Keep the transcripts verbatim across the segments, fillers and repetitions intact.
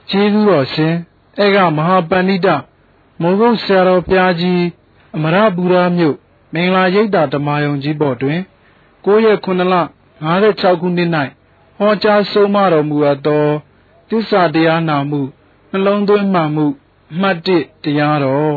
ကျေးဇူးတော်ရှင်ဧကမဟာပဏိတမောဂုတ်ဆရာတော်ဘုရားကြီးအမရပူရမြို့မင်္ဂလာရိပ်သာဓမ္မယုံကြီးပေါ်တွင်ကိုးရက်ခုနှစ်လငါး၆ခုနှစ်၌ဟောကြားဆုံးမတော်မူအပ်သောသစ္စာတရားနာမှုနှလုံးသွင်းမှန်မှုအမှတ်၁တရားတော်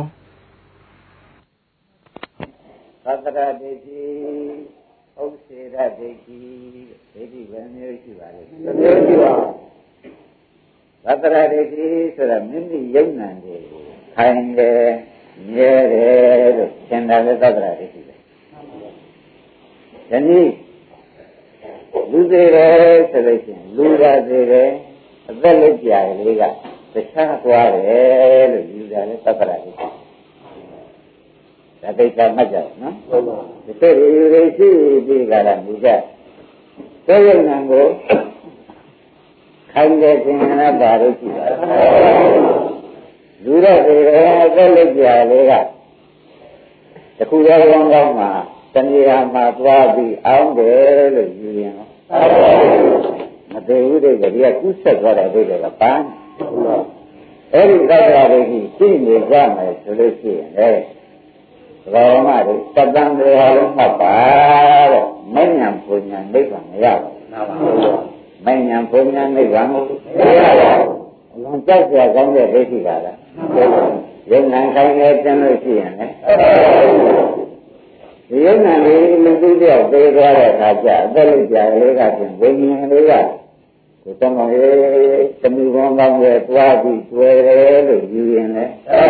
သတ္တရဒိဋ္ဌိဥစ္စေရဒိဋ္ဌိဒိဋ္ဌိဘယ်မျိုးရှိပါလဲ။တစ်မျိုးရှိပါသတ္တရဒိဋ္ဌိဆိုတာမိမိယုံနာတယ်ခိုင်တယ်မြဲတယ်လို့သင်တာလည်းသတ္တရဒိဋ္ဌိပဲ။ဒီနေ့လူသေးတယ်ဆိုလို့ရှိရင်လူရသေးတယ်အသက်လက်ပြာလေးကတခြားသွားတယ်လို့ယူတာလည်းသတ္တရဒိဋ္ဌိဒါသိချာမှတ်ကြနော်ဟုတ်ပါဘူးဒီလိုယူရရှိပြီးကြတာမြည်ကြသောယုံနံကိုခိုင်တယ်ခြင်းနဲ့ပါလို့ရှိတာလူရသေးတယ်အသက်လက်ပြာလေးကတခုတည်းကောင်းကောင်းမှာတဏှာမှာသွားပြီးအောင်းတယ်လို့ယူရင်မသေးဘူးတဲ့ဒီကကုဆက်သွားတာတွေ့တယ်ကပန်းအဲ့ဒီသတ္တရာတွေကြီးရှိနေကြမယ်ဆိုလို့ရှိရင်လေဘောမတွေတတန်တွေဟာလုံးမှတ်ပါတဲ့မဉ္ဇဉ်ပူညာနိဗ္ဗာန်မရပါဘူးမဉ္ဇဉ်ပူညာနိဗ္ဗာန်မရပါဘူးအလုံးကြောက်ကြကောင်းတဲ့ဒိဋ္ဌိကလားယုံနာခိုင်းနေတယ်လို့ရှိရင်လေဒီယုံနာလေးလူသူတယောက်သေးသွားတဲ့အခါကျအသက်လိုက်ကြလေးကပြင်ဝိညာဉ်လေးကကိုယ်တော်ရဲ့တမီကောင်းကောင်းရဲ့တွားပြီးကျွဲတယ်လို့ယူရင်လေ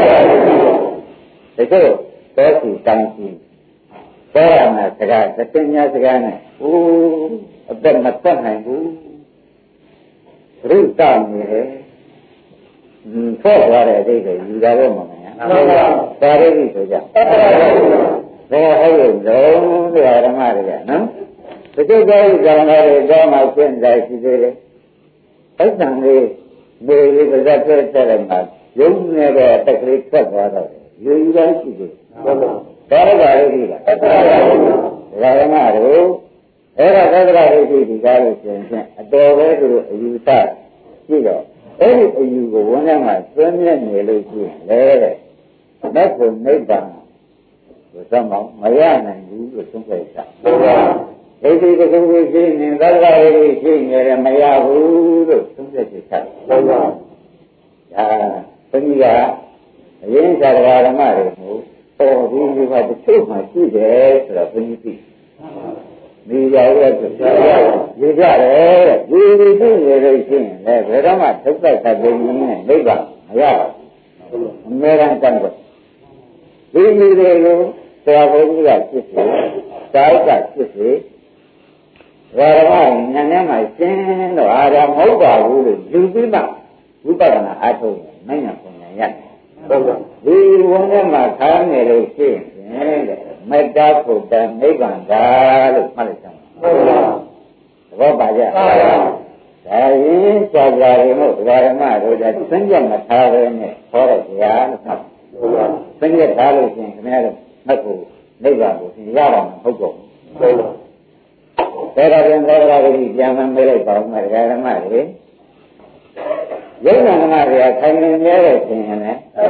ဒါကြောင့်သောစီတန်စီသောရမစကားသတိညာစကားနဲ့အိုးအသက်မသက်နိုင်ဘူးရုပ်တောင်းနေတယ်ဆော့သွားတဲ့အတိတ်ကိုယူတာတော့မမှန်ဘူးဒါရိပ်ဆိုကြဘယ်ဟုတ်လို့လုံးတရားဓမ္မတွေကနော်ဒီကိစ္စကြီးကြောင့်လည်းတော့မှရှင်းတယ်ရှိသေးတယ်အဲ့ဆံလေးမေလေးပါးစပ်ပြတ်တဲ့မှာယုံနေတဲ့အတက်ကလေးထွက်သွားတော့ယူယူတိုင်းရှိသေးတယ်ဒါတော့ဒါရိပ်ကြီးလားတရားဓမ္မတို့အဲ့ဒါသက္ကရာရိပ်ကြီးဒီကားလို့ရှင်ဖြင့်အတော်ပဲသူတို့အယူဆရှိတော့အဲ့ဒီအယူကိုဝန်ထဲမှာသွင်းမြဲနေလို့ရှိရင်လေတဲ့မက်ဖို့နိဗ္ဗာန်ဘုရားမောင်မရနိုင်ဘူးလို့သုံးခဲ့တာဒိဋ္ဌိတစ်ခုခုရှိနေသက္ကရာရိပ်ရှိနေတယ်မရဘူးလို့သုံးခဲ့တာဟုတ်ပါဒါဘုန်းကြီးကအရင်သာဓမ္မတွေမို့ပေါ်ဒီဒီမှာတစ်ချို့မှရှိတယ်ဆိုတော့ဘုန်းကြီးသိဒီကြောင့်လည်းဆိုရကြတယ်ဒီဒီသိနေလို့ရှိရင်လည်းဘယ်တော့မှဒုက္ခသတ်ပြီးနေနိဗ္ဗာန်မရဘူးအများအားတန်တော့ဒီဒီတွေကိုဆရာဘုန်းကြီးကဖြစ်စေသာယကဖြစ်စေဘာမှဉာဏ်ထဲမှာရှင်းတော့အားရမဟုတ်ပါဘူးလို့ယူပြီးမှဝိပဿနာအားထုတ်ရင်မဉ္ဇဉ်ပုံဉာဏ်ရတယ်ဟုတ်ကဲ့ဒီဝန်ထဲမှာခါနေလို့ရှိရင်တဲ့မေတ္တာဖုဒ္ဓနိဗ္ဗာန်သာလို့မှတ်လိုက်ကြပါဟုတ်ကဲ့သဘောပါကြဒါရင်ကြာကြာရင်မို့ဒကာရမတို့ကစဉ္ကြမထားပဲနဲ့ဟောတဲ့တရားလို့မှတ်ဟုတ်ကဲ့စဉ္ကြထားလို့ရှိရင်ခင်ဗျားတို့မှတ်ဖို့နိဗ္ဗာန်ကိုသိရတာမဟုတ်တော့ဘူးဟုတ်ကဲ့ဒါကြရင်သက္ကရာတိပြန်မမေးလိုက်ပါဦးမဒကာရမတွေယုံနာဓမ္မတွေကခိုင်နေမြဲတဲ့ခြင်းနဲ့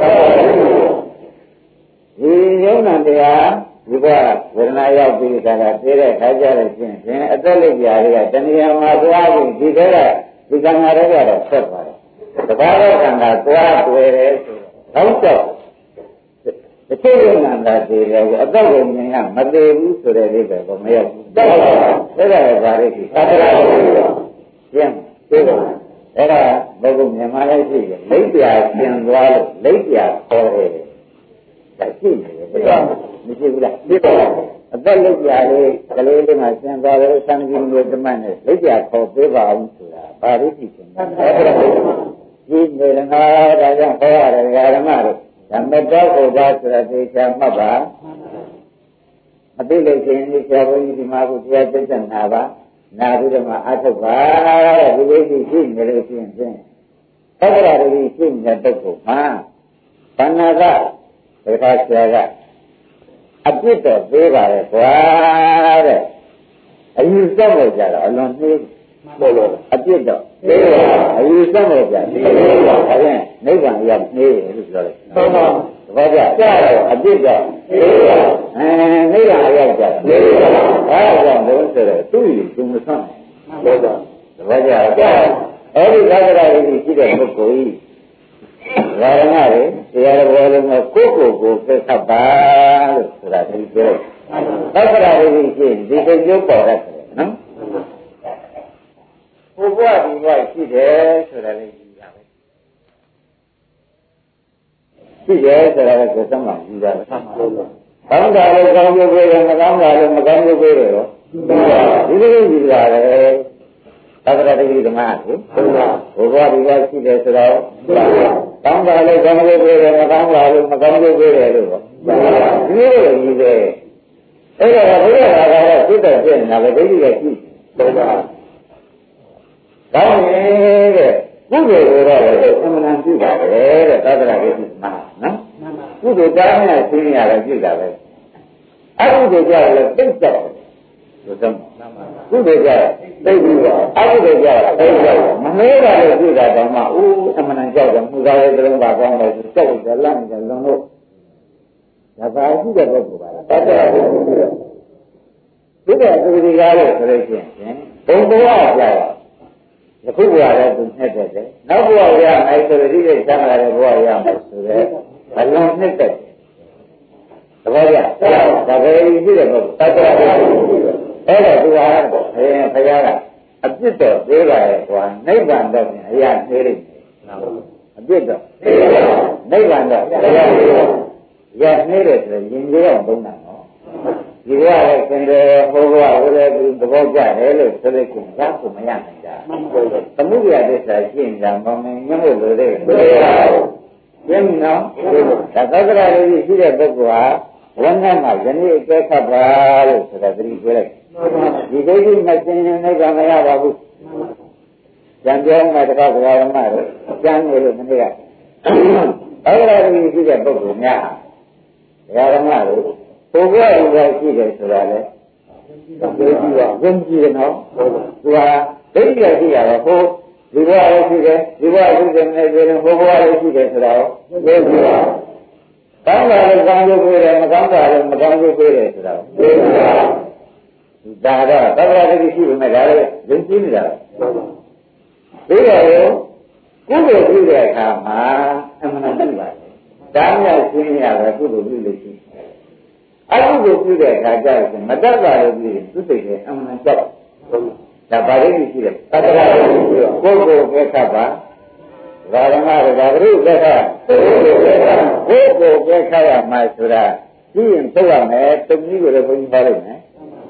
ဒီယုံနာတရားဒီကဝေဒနာရောက်ပြီးကြတာသိတဲ့ခါကြတဲ့ခြင်းဖြင့်အသက်လက်ပြာတွေကတဏှာမှာသွားပြီးဒီကဲဒီကံငါတွေကတော့ဆက်သွားတယ်တဘာဝကံကသွားတွေ့တယ်ဆိုတော့တော့တစ်ချိန်ယုံနာတာသိတယ်အသက်ကိုမြင်ကမသေးဘူးဆိုတဲ့လေးပဲကိုမရောက်ဘူးဒါကလည်းဗာရိတိသာသနာ့ကိုကျင့်သိတယ်အဲ့ဒါဘုရားမြန်မာလည်းရှိတယ်လိပ်ပြာကျင်သွားလို့လိပ်ပြာခေါ်တယ်ဒါရှိတယ်ဘုရားမရှိဘူးလားသိပါဘူးအသက်လိပ်ပြာလေးကလေးလေးမှကျင်သွားတယ်သံဃာမျိုးဓမ္မနဲ့လိပ်ပြာခေါ်ပေးပါအောင်ဆိုတာပါရိတိရှင်ဒီနေရနာဒါကြောင့်ဟောရတယ်ဓမ္မတို့ဓမ္မတော်ဘုရားဆိုတာသိချာမှတ်ပါအသိလို့ရှိရင်ဒီဆရာဘုန်းကြီးဒီမှာကိုတရားသိချင်တာပါနာပြီးတော့မှအထုတ်ပါတဲ့ဒီလိုရှိရှိနေလို့ရှိရင်ဖြင့်သက္ကရာတိရှိနေတဲ့ပုဂ္ဂိုလ်မှာဘာနာကဒကာဆရာကအပြစ်တော့သေးပါရဲ့ကွာတဲ့အယူစောက်လိုက်ကြတော့အလွန်နှေးအပြစ်တော့သေးပါအယူဆမဲ့ကြသေးပါဒါဖြင့်နိဗ္ဗာန်ရောက်နေတယ်လို့ပြောလိုက်ဟုတ်ပါဘူးဘာကြကြားတော့အပြစ်တော့သေးပါအဲနိဗ္ဗာန်ရောက်ကြသေးပါအဲဒါကြောင့်လို့ဆိုတော့သူ့ကိုကျုံမဆန်းဟုတ်ပါဘာကြကြားအဲ့ဒီသာသနာ့ရည်ရှိတဲ့ပုဂ္ဂိုလ်ကြီးဒါရမတွေတရားတော်လုံးကကိုယ့်ကိုယ်ကိုသိခတ်ပါလို့ဆိုတာဒီပြောလိုက်သာသနာ့ရည်ရှိဒီစိတ်ကျုပ်ပေါ်ရတယ်နော်ဘုရားဒီဘဝရှိတယ်ဆိုတာလေးကြည့်ရမယ်ရှိတယ်ဆိုတာကသမ်းမှကြည့်ရမယ်ကောင်းတာလည်းကောင်းကျိုးပေးတယ်မကောင်းတာလည်းမကောင်းကျိုးပေးတယ်ရောဒီလိုကြည့်ရတယ်သက္ကရာတိဓမ္မကိုဘုရားဒီဘဝရှိတယ်ဆိုတော့ကောင်းတာလည်းကောင်းကျိုးပေးတယ်မကောင်းတာလည်းမကောင်းကျိုးပေးတယ်လို့ဒီလိုကြည့်တယ်အဲ့ဒါကဘုရားဘာသာကစိတ်တော်ပြည့်နေတာပဲဒိဋ္ဌိကရှိတယ်ကောင်းရဲ့တဲ့ကုသိုလ်ကိုတော့အမှန်တန်ပြုတာပဲတဲ့သာသနာ့ရေးမှာနော်ကုသိုလ်ကြားနဲ့သိနေရတယ်ပြုတာပဲအကုသိုလ်ကြားလည်းသိတော့လို့သမကုသိုလ်ကြားသိပြီးတော့အကုသိုလ်ကြားသိတော့မနှဲတာလည်းပြုတာတော့မှဦးအမှန်တန်ကြောက်တယ်မှုသားရဲ့တုံးပါကောင်းတယ်စောက်တယ်လန့်တယ်လွန်လို့ဒါပါရှိတဲ့ပုဂ္ဂိုလ်ပါလားသာသနာ့ရေးပြုတယ်ဒီတဲ့သူဒီကားလို့ဆိုလို့ရှိရင်ဘုံဘဝကြာယခုဘဝလည်းသူနှစ်သက်တယ်နောက်ဘဝရမယ်ဆိုတော့ဒီလိုချမ်းသာတဲ့ဘဝရမယ်ဆိုတော့ဘလုံးနှစ်သက်တယ်သဘောကျဒါပဲရှိတဲ့ပုဂ္ဂိုလ်သတ္တဝါအဲ့ဒါသူဟာဘယ်ဘုရားကအပြစ်တော့သေးပါရဲ့ကွာနိဗ္ဗာန်တော့အရာသေးလိမ့်မယ်အပြစ်တော့နိဗ္ဗာန်တော့အရာသေးတယ်ရနေတဲ့ဆိုရင်ရင်ကြောင်းသုံးတာနော်ဒီကလည်းသင်တယ်ဟိုဘဝကိုလည်းသူသဘောကျတယ်လို့ဆိုလို့ရှိရင်ရဖို့မရနိုင်တာသမုဒ္ဒရာသစ္စာရှင်းတာမမင်းညှို့လို့လေရှင်းနော်ဒါသက္ကရာလေးရှိတဲ့ပုဂ္ဂိုလ်ဟာဝန်ထမ်းမှာယနေ့အကျက်ခတ်ပါလို့ဆိုတာသတိပေးလိုက်ဒီဒိဋ္ဌိမရှင်းရင်လည်းမရပါဘူးကြံပြောမှတခါကရာမတို့ကြံနေလို့မနေ့ကသက္ကရာလေးရှိတဲ့ပုဂ္ဂိုလ်များကရာမတို့ဘုရားဥပ္ပါရှိတယ်ဆိုတာလေသိကြည့်ပါဝင်းကြည့်နော်သူဟာဒိဋ္ဌိရှိရတယ်ဟိုဒီဘဝလည်းရှိတယ်ဒီဘဝရှိတယ်နဲ့ပြောရင်ဟိုဘဝလည်းရှိတယ်ဆိုတော့သိကြည့်ပါကောင်းတာလည်းကောင်းကျိုးပေးတယ်မကောင်းတာလည်းမကောင်းကျိုးပေးတယ်ဆိုတော့သိကြည့်ပါဒါတော့သက္ကရာတိရှိပေမဲ့ဒါလည်းယဉ်ကျေးနေတာဒီလိုကုသိုလ်ပြုတဲ့အခါမှာအမှန်တန်ပြုပါတယ်ဒါမှရှင်းရပဲကုသိုလ်ပြုလို့ရှိအကုသိုလ်ပြုတဲ့အခါကျရင်မတတ်တာလို့ပြီးရင်သူစိတ်ထဲအမှန်ကြောက်ဒါပါလိမ့်ရှိတယ်သတ္တရာကိုကိုယ်ကိုပဲခတ်ပါဓမ္မတွေဒါပြုပဲခတ်ကိုယ်ကိုပဲခတ်ရမှာဆိုတာပြီးရင်ထုတ်ရမယ်တမီးကိုလည်းဘုန်းကြီးပါလိမ့်မယ်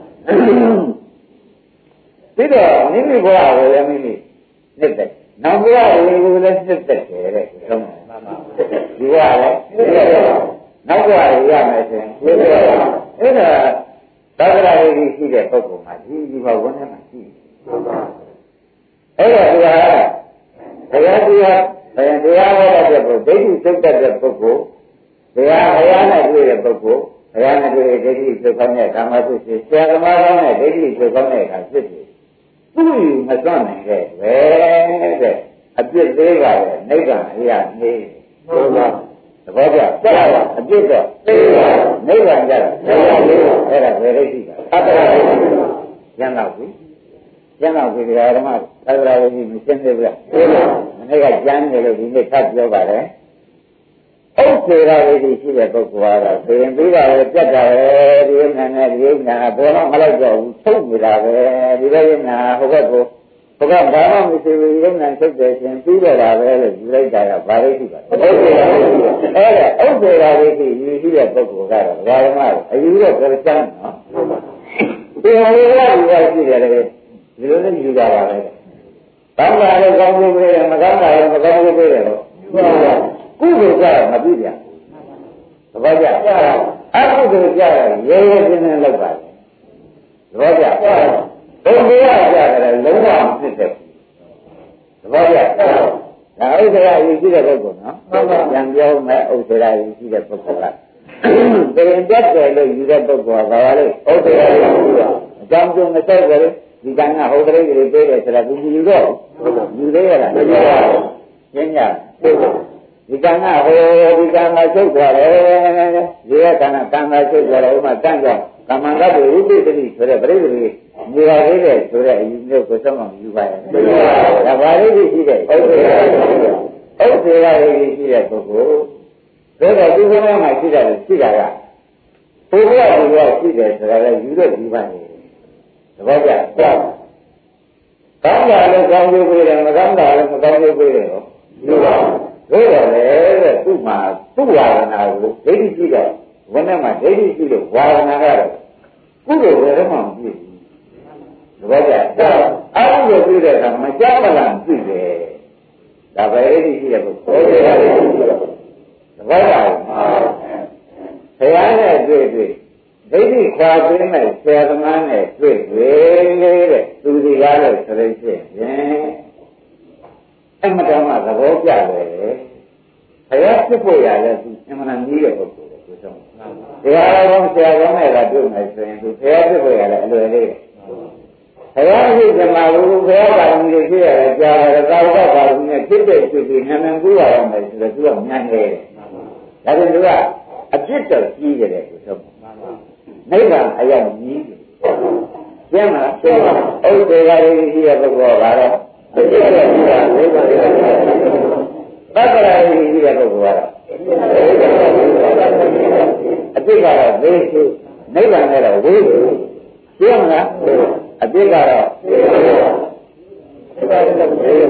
ပြီးတော့မိမိဘဝကိုလည်းမိမိနှစ်သက်နောက်ဘဝကိုလည်းနှစ်သက်တယ်တဲ့ဆုံးတယ်ဒီဘဝလည်းနောက်ဘဝရရမယ်ဆိုရင်အဲ့ဒါသက္ကရာရေးရှိတဲ့ပုဂ္ဂိုလ်မှာဒီဒီဘဝနဲ့မှရှိအဲ့ဒါဒီဟာတရားတရားဘယ်တရားဟောတဲ့ပုဂ္ဂိုလ်ဒိဋ္ဌိစိတ်တဲ့ပုဂ္ဂိုလ်တရားဘုရားနဲ့တွေ့တဲ့ပုဂ္ဂိုလ်ဘုရားနဲ့တွေ့တဲ့ဒိဋ္ဌိစိတ်ကောင်းတဲ့ဓမ္မဖြစ်ဖြစ်ဆရာသမားကောင်းတဲ့ဒိဋ္ဌိစိတ်ကောင်းတဲ့အခါဖြစ်ဖြစ်သူ့ယူမစွန့်နိုင်ခဲ့ပဲတဲ့အပြစ်သေးပါလေနိဗ္ဗာန်အရာနေဟုတ်ပါသဘောကျဆက်ပါအပြစ်တော့သိပါနိဗ္ဗာန်ကြတာအဲ့ဒါဘယ်လိုရှိတာသတ္တရာကျန်တော့ပြီကျန်တော့ပြီဓမ္မသတ္တရာကြီးမရှင်းသေးဘူးလားမနေ့ကကျန်တယ်လို့ဒီနေ့ထပ်ပြောပါတယ်ဥစ္စေရာလေးရှိတဲ့ပုဂ္ဂိုလ်ကတော့သိရင်ပြီးတာပဲပြတ်တာပဲဒီဉာဏ်နဲ့ဒီဉာဏ်ကဘယ်တော့မှလိုက်တော့ဘူးထုတ်နေတာပဲဒီလိုဉာဏ်ဟိုဘက်ကိုဘုရားဘာမှမရှိဘူးဉာဏ်ထုတ်တယ်ရှင်ပြီးတော့တာပဲလို့ယူလိုက်တာကဘာလို့ရှိပါလဲဥစ္စေရာလေးအဲ့ဒါဥစ္စေရာလေးရှိယူရှိတဲ့ပုဂ္ဂိုလ်ကတော့ဘာမှမအယူတော့ကြမ်းနော်ဒီဟိုလိုကယူရှိတယ်လေဒီလိုနဲ့ယူကြပါလေကောင်းတာလည်းကောင်းလို့ပဲမကောင်းတာလည်းမကောင်းလို့ပဲတော့ကုသိုလ်ကြရမပြီးပြန်သဘောကျအကုသိုလ်ကြရရဲရဲချင်းချင်းလောက်ပါလေသဘောကျဘုရားကြရတယ်လုံးဝမဖြစ်တဲ့သဘောကျဒါဥစ္စာရည်ရှိတဲ့ပုဂ္ဂိုလ်နော်ပြန်ပြောမယ်ဥစ္စာရည်ရှိတဲ့ပုဂ္ဂိုလ်ကပြင်တတ်တယ်လို့ယူတဲ့ပုဂ္ဂိုလ်ကဘာလဲဥစ္စာရည်ရှိတာအကြောင်းကျုံမဆိုင်ကြလေဒီကံကဟိုကလေးတွေပေးတယ်ဆိုတာသူယူတော့ယူသေးရလားမယူပါဘူးရှင်းကြဒီကံကဟိုဒီကံကချုပ်သွားတယ်ဒီကံကကံကချုပ်သွားတယ်ဥမာတန်းကြောင့်ကမ္မန္တတွေဥပိ္ပတိဆိုတဲ့ပြိဋ္ဌိတွေနေရာသေးတယ်ဆိုတဲ့အယူမျိုးကိုဆုံးမယူပါရဲ့ဒါဘာလို့ရှိတဲ့ဥစ္စာဥစ္စာရေးရှိတဲ့ပုဂ္ဂိုလ်ဒါကဒီဘဝမှာရှိတာရှိတာကဘုရားဘုရားရှိတယ်ဆိုတာလည်းယူတော့ယူပါနေတယ်သဘောကျလားကောင်းတာလည်းကောင်းကျိုးပေးတယ်မကောင်းတာလည်းမကောင်းကျိုးပေးတယ်နော်ယူပါဘူးဒါတော့လေတဲ့သူ့မှာသူ့ဝါဒနာကိုဒိဋ္ဌိရှိတော့ဝဏ္ဏမှာဒိဋ္ဌိရှိလို့ဝါဒနာကတော့ကုသိုလ်တွေမှမပြည့်ဘူးသဘောကျအဲ့ဒါကိုပြတဲ့အခါမကြောက်မလားပြည့်တယ်ဒါပဲဒိဋ္ဌိရှိတဲ့ပုဂ္ဂိုလ်သဘောကျဘုရားနဲ့တွေ့တွေ့ဒိဋ္ဌိခွာသိမဲ့ဆရာသမားနဲ့တွေ့တွေ့တဲ့သူဒီကားလို့ဆိုလို့ရှိရင်အမှန်တမ်းသဘောကျတယ်ဘုရားဖြစ်ဖို့ရလဲသူအမှန်တမ်းကြီးတဲ့ပုဂ္ဂိုလ်ကိုဆုံးဘုရားတော်ဆရာကောင်းနဲ့ကတွေ့မယ်ဆိုရင်သူဘုရားဖြစ်ဖို့ရလဲအလွယ်လေးဘုရားရှိသမားကိုဘုရားပါရမီတွေဖြစ်ရတယ်ကြားရတယ်သာဝကပါရမီနဲ့ဖြစ်တဲ့ဖြစ်ပြီးနာမည်ကူရအောင်မယ်ဆိုတော့သူကမြန်နေတယ်ဒါပေမဲ့သူကအပြစ်တော့ကြီးကြတယ်ကိုဆုံးနိဗ္ဗာန်အရောက်ကြီးတယ်ကျင်းလားကျင်းပါဥစ္စေကလေးကြီးရဲ့ပုဂ္ဂိုလ်ကတော့အပြစ်တော့ကြီးတာနိဗ္ဗာန်ရောက်တယ်သက္ကရာကြီးကြီးရဲ့ပုဂ္ဂိုလ်ကတော့အပြစ်ကတော့ဝေးနိဗ္ဗာန်လည်းဝေးကျင်းလားအပြစ်ကတော့ကောင်းပြီဒါဖြင့်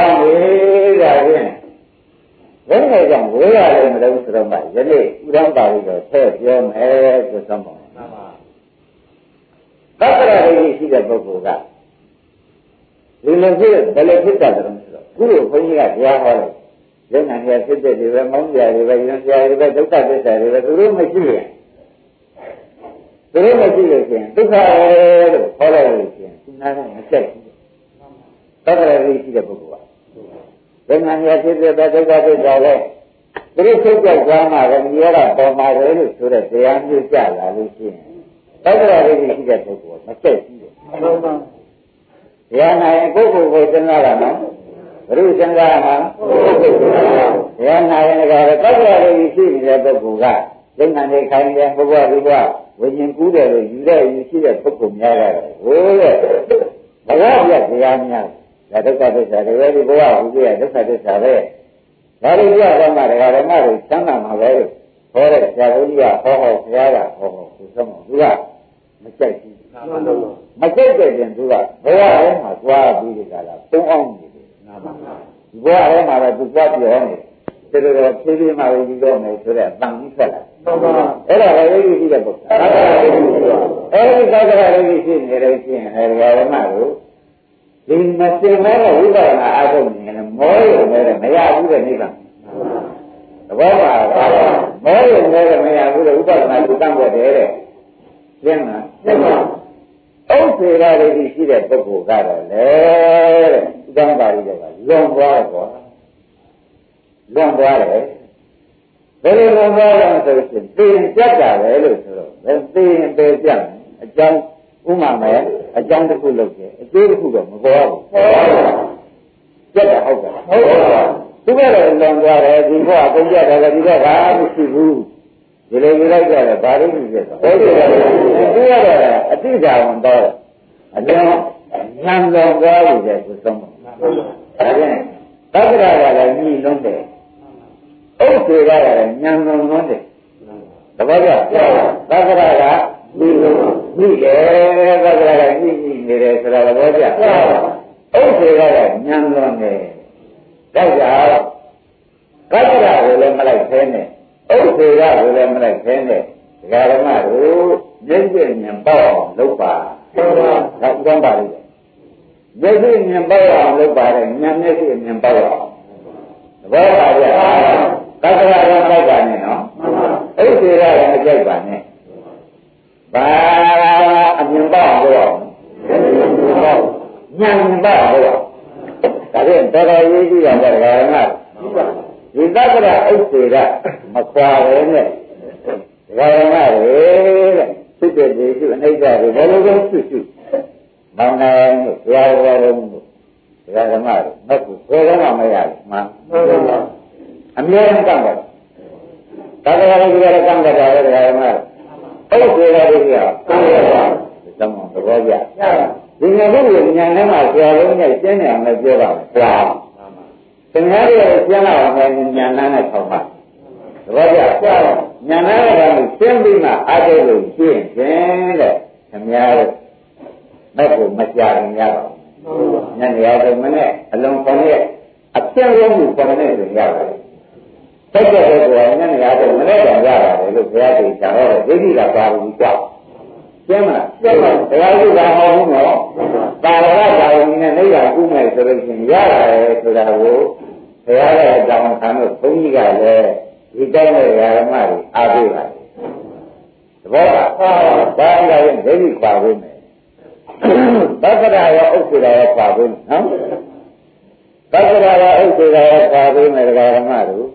ဘယ်နဲ့ကြောင့်ဝေးရတယ်မလို့ဆိုတော့မှယနေ့ဥဒ္ဒပါဠိတော်ဆက်ပြောမယ်ဆိုသမောမှန်ပါသက္ကရာရိရှိတဲ့ပုဂ္ဂိုလ်ကဒီလိုဖြစ်ဘယ်လိုဖြစ်တာလဲဆိုတော့ခုလိုဘုန်းကြီးကတရားဟောတယ်ဉာဏ်ဉာဏ်ဖြစ်တဲ့တွေပဲမောင်းကြတွေပဲဉာဏ်ပြတွေပဲဒုက္ခသစ္စာတွေပဲသူတို့မရှိရင်သူတို့မရှိလို့ရှိရင်ဒုက္ခလို့ဟောလိုက်လို့ရှိရင်သူနာကမကြိုက်ဘူးသက္ကရာရိရှိတဲ့ပုဂ္ဂိုလ်ကဉာဏ်ဉာဏ်ဖြစ်တဲ့ဒုက္ခသစ္စာလဲသူတို့ထုတ်ပြကြမှာပဲမြဲတာပေါ်မှာပဲလို့ဆိုတဲ့တရားမျိုးကြလာလို့ရှိရင်သက္ကရာရိရှိတဲ့ပုဂ္ဂိုလ်ကမကြိုက်ဘူးဟုတ်ပါဘူးတရားနာရင်ကိုယ်ကိုယ်ကိုစဉ်းစားတာနော်ဘုရုစဉ်းစားမှာတရားနာရင်လည်းသက္ကရာရိရှိနေတဲ့ပုဂ္ဂိုလ်ကဉာဏ်နဲ့ခိုင်းတဲ့ဘုရားဘုရားဝိညာဉ်ကူးတယ်လို့ယူတဲ့ယူရှိတဲ့ပုဂ္ဂိုလ်များတာဟိုးတဲ့ဘဝပြတရားများဒါဒုက္ခသစ္စာတွေပဲဒီဘဝဟူပြဒုက္ခသစ္စာပဲဒါတွေပြတော့မှဒကာဓမ္မတွေသမ်းတာမှာပဲဟောတဲ့ဆရာတော်ကြီးကဟောဟောဘုရားကဟောဟောသူဆုံးသူကမကြိုက်ဘူးမကြိုက်တဲ့ရင်သူကဘဝထဲမှာသွားပြီးဒီကလာသုံးအောင်နေတယ်ဒီဘဝထဲမှာပဲသူသွားပြောနေတယ်တော်တော်ဖြည်းဖြည်းမှပဲယူတော့မယ်ဆိုတဲ့အတန်ကြီးဆက်လာအဲ့ဒါလည်းရိပ်ရှိတဲ့ပုဂ္ဂိုလ်အဲ့ဒီသက္ကရာရိပ်ရှိနေလို့ရှိရင်ဒကာဓမ္မတို့ဒီမစင်မဲ့ဝိပဿနာအားထုတ်နေတယ်မောရုံနဲ့မရဘူးတဲ့နိဗ္ဗာန်သဘောပါမောရုံနဲ့မရဘူးတဲ့ဥပဒနာကိုတန့်ွက်တယ်တဲ့ရှင်းလားရှင်းပါဥစ္စေရာတွေရှိတဲ့ပုဂ္ဂိုလ်ကတော့လေတဲ့ဥဒ္ဒပါဠိတွေကလွန်သွားတော့လွန်သွားတယ်ဘယ်လိုလွန်သွားလဲဆိုရင်သိရင်ကြက်တာပဲလို့ဆိုတော့ဘယ်သိရင်ပဲကြက်အကြောင်းဥမာမဲ့အကြောင်းတစ်ခုလုပ်တယ်အကျိုးတစ်ခုတော့မပေါ်ဘူးကြက်တာဟုတ်ကဲ့ဟုတ်ပါဘူးသူကတော့လွန်သွားတယ်ဒီဘကအကုန်ကြက်တယ်ဒီဘကဘာမှမရှိဘူးဒီလိုယူလိုက်ကြတယ်ဘာလို့ယူကြလဲဟုတ်ကဲ့သူကတော့အတိအကျဝန်တော့အကျဉ်းဉာဏ်တော်သွားလို့တဲ့ကိုဆုံးပါဒါဖြင့်သက္ကရာကလည်းညီလုံးတယ်ဥစ္စေကလည်းဉာဏ်တော်လုံးတယ်တပည့်ကသက္ကရာကဒီလိုညီတယ်သက္ကရာကညီညီနေတယ်ဆိုတာသဘောကျဥစ္စေကလည်းဉာဏ်တော်တယ်ဒါကြောင့်သက္ကရာကိုလည်းမလိုက်သေးနဲ့ဥစ္စေကကိုလည်းမလိုက်ခဲနဲ့ဒကာဓမ္မတို့မျက်စိမြင်ပေါအောင်လုပ်ပါဟုတ်ပါဒါဥပ္ပပါလိမ့်မျက်စိမြင်ပေါအောင်လုပ်ပါတယ်ဉာဏ်မျက်စိမြင်ပေါအောင်သဘောပါဗျာသက္ကရာကမလိုက်ပါနဲ့နော်ဥစ္စေကလည်းမကြိုက်ပါနဲ့ဘာအမြင်ပေါအောင်လုပ်အောင်ဉာဏ်မြင်ပေါအောင်လုပ်အောင်ဒါဖြင့်တော်တော်ရေးကြည့်ရတဲ့ဒကာဓမ္မဒီသက္ကရာဥစ္စေကမခွာပဲနဲ့ဒကာဓမ္မတွေတဲ့ဖြစ်တဲ့ဒီကျအနိစ္စတွေဘယ်လိုလဲဖြစ်ဖြစ်မောင်နိုင်တို့ဘုရားတော်တို့ဒကာဓမ္မတို့မဟုတ်ဘူးဘယ်တော့မှမရဘူးမှန်ပါအမြဲတမ်းကံပါသာသနာ့ကြီးကလည်းကံကြတာပဲဒကာဓမ္မတို့ဟုတ်သေးတယ်ဒီကကံရပါသမ္မာသဘောကျဒီငါတို့ဉာဏ်ထဲမှာဆရာလုံးနဲ့ရှင်းနေအောင်လည်းပြောပါမယ်ကြာသင်္ခါရရဲ့ရှင်းလာအောင်လည်းဉာဏ်နဲ့ထောက်ပါသဘောကျကြာဉာဏ်နဲ့ကရှင်းပြီးမှအားထုတ်လို့ရှင်းခြင်းတဲ့ခင်ဗျားတို့မဲ့ကိုမကြရင်ရပါဘူးညနေရဆိုမနဲ့အလုံးခေါင်းရဲ့အပြည့်လုံးကိုခေါင်းနဲ့ဆိုရပါတယ်တက်တဲ့ကောညနေရဆိုမနဲ့တော့ရပါတယ်လို့ဘုရားရှင်ကြားတော့ဒိဋ္ဌိကပါဘူးကြောက်ကျမ်းမှာကျမ်းမှာတရားဥပဒေဟောဘူးနော်ပါရဂတာဝန်နဲ့နေရဥမဲ့ဆိုလို့ရှိရင်ရရတယ်ဆိုတာကိုဘုရားရဲ့အကြောင်းခံလို့ဘုန်းကြီးကလည်းဒီတိုင်းနဲ့ဓမ္မတွေအားပေးပါတယ်သဘောကဘာသာရင်ဒိဋ္ဌိပါဘူးမယ်သက္ကရာရောဥစ္စေရာရောပါဘူးနော်သက္ကရာရောဥစ္စေရာရောပါဘူးမယ်ဓမ္မတို့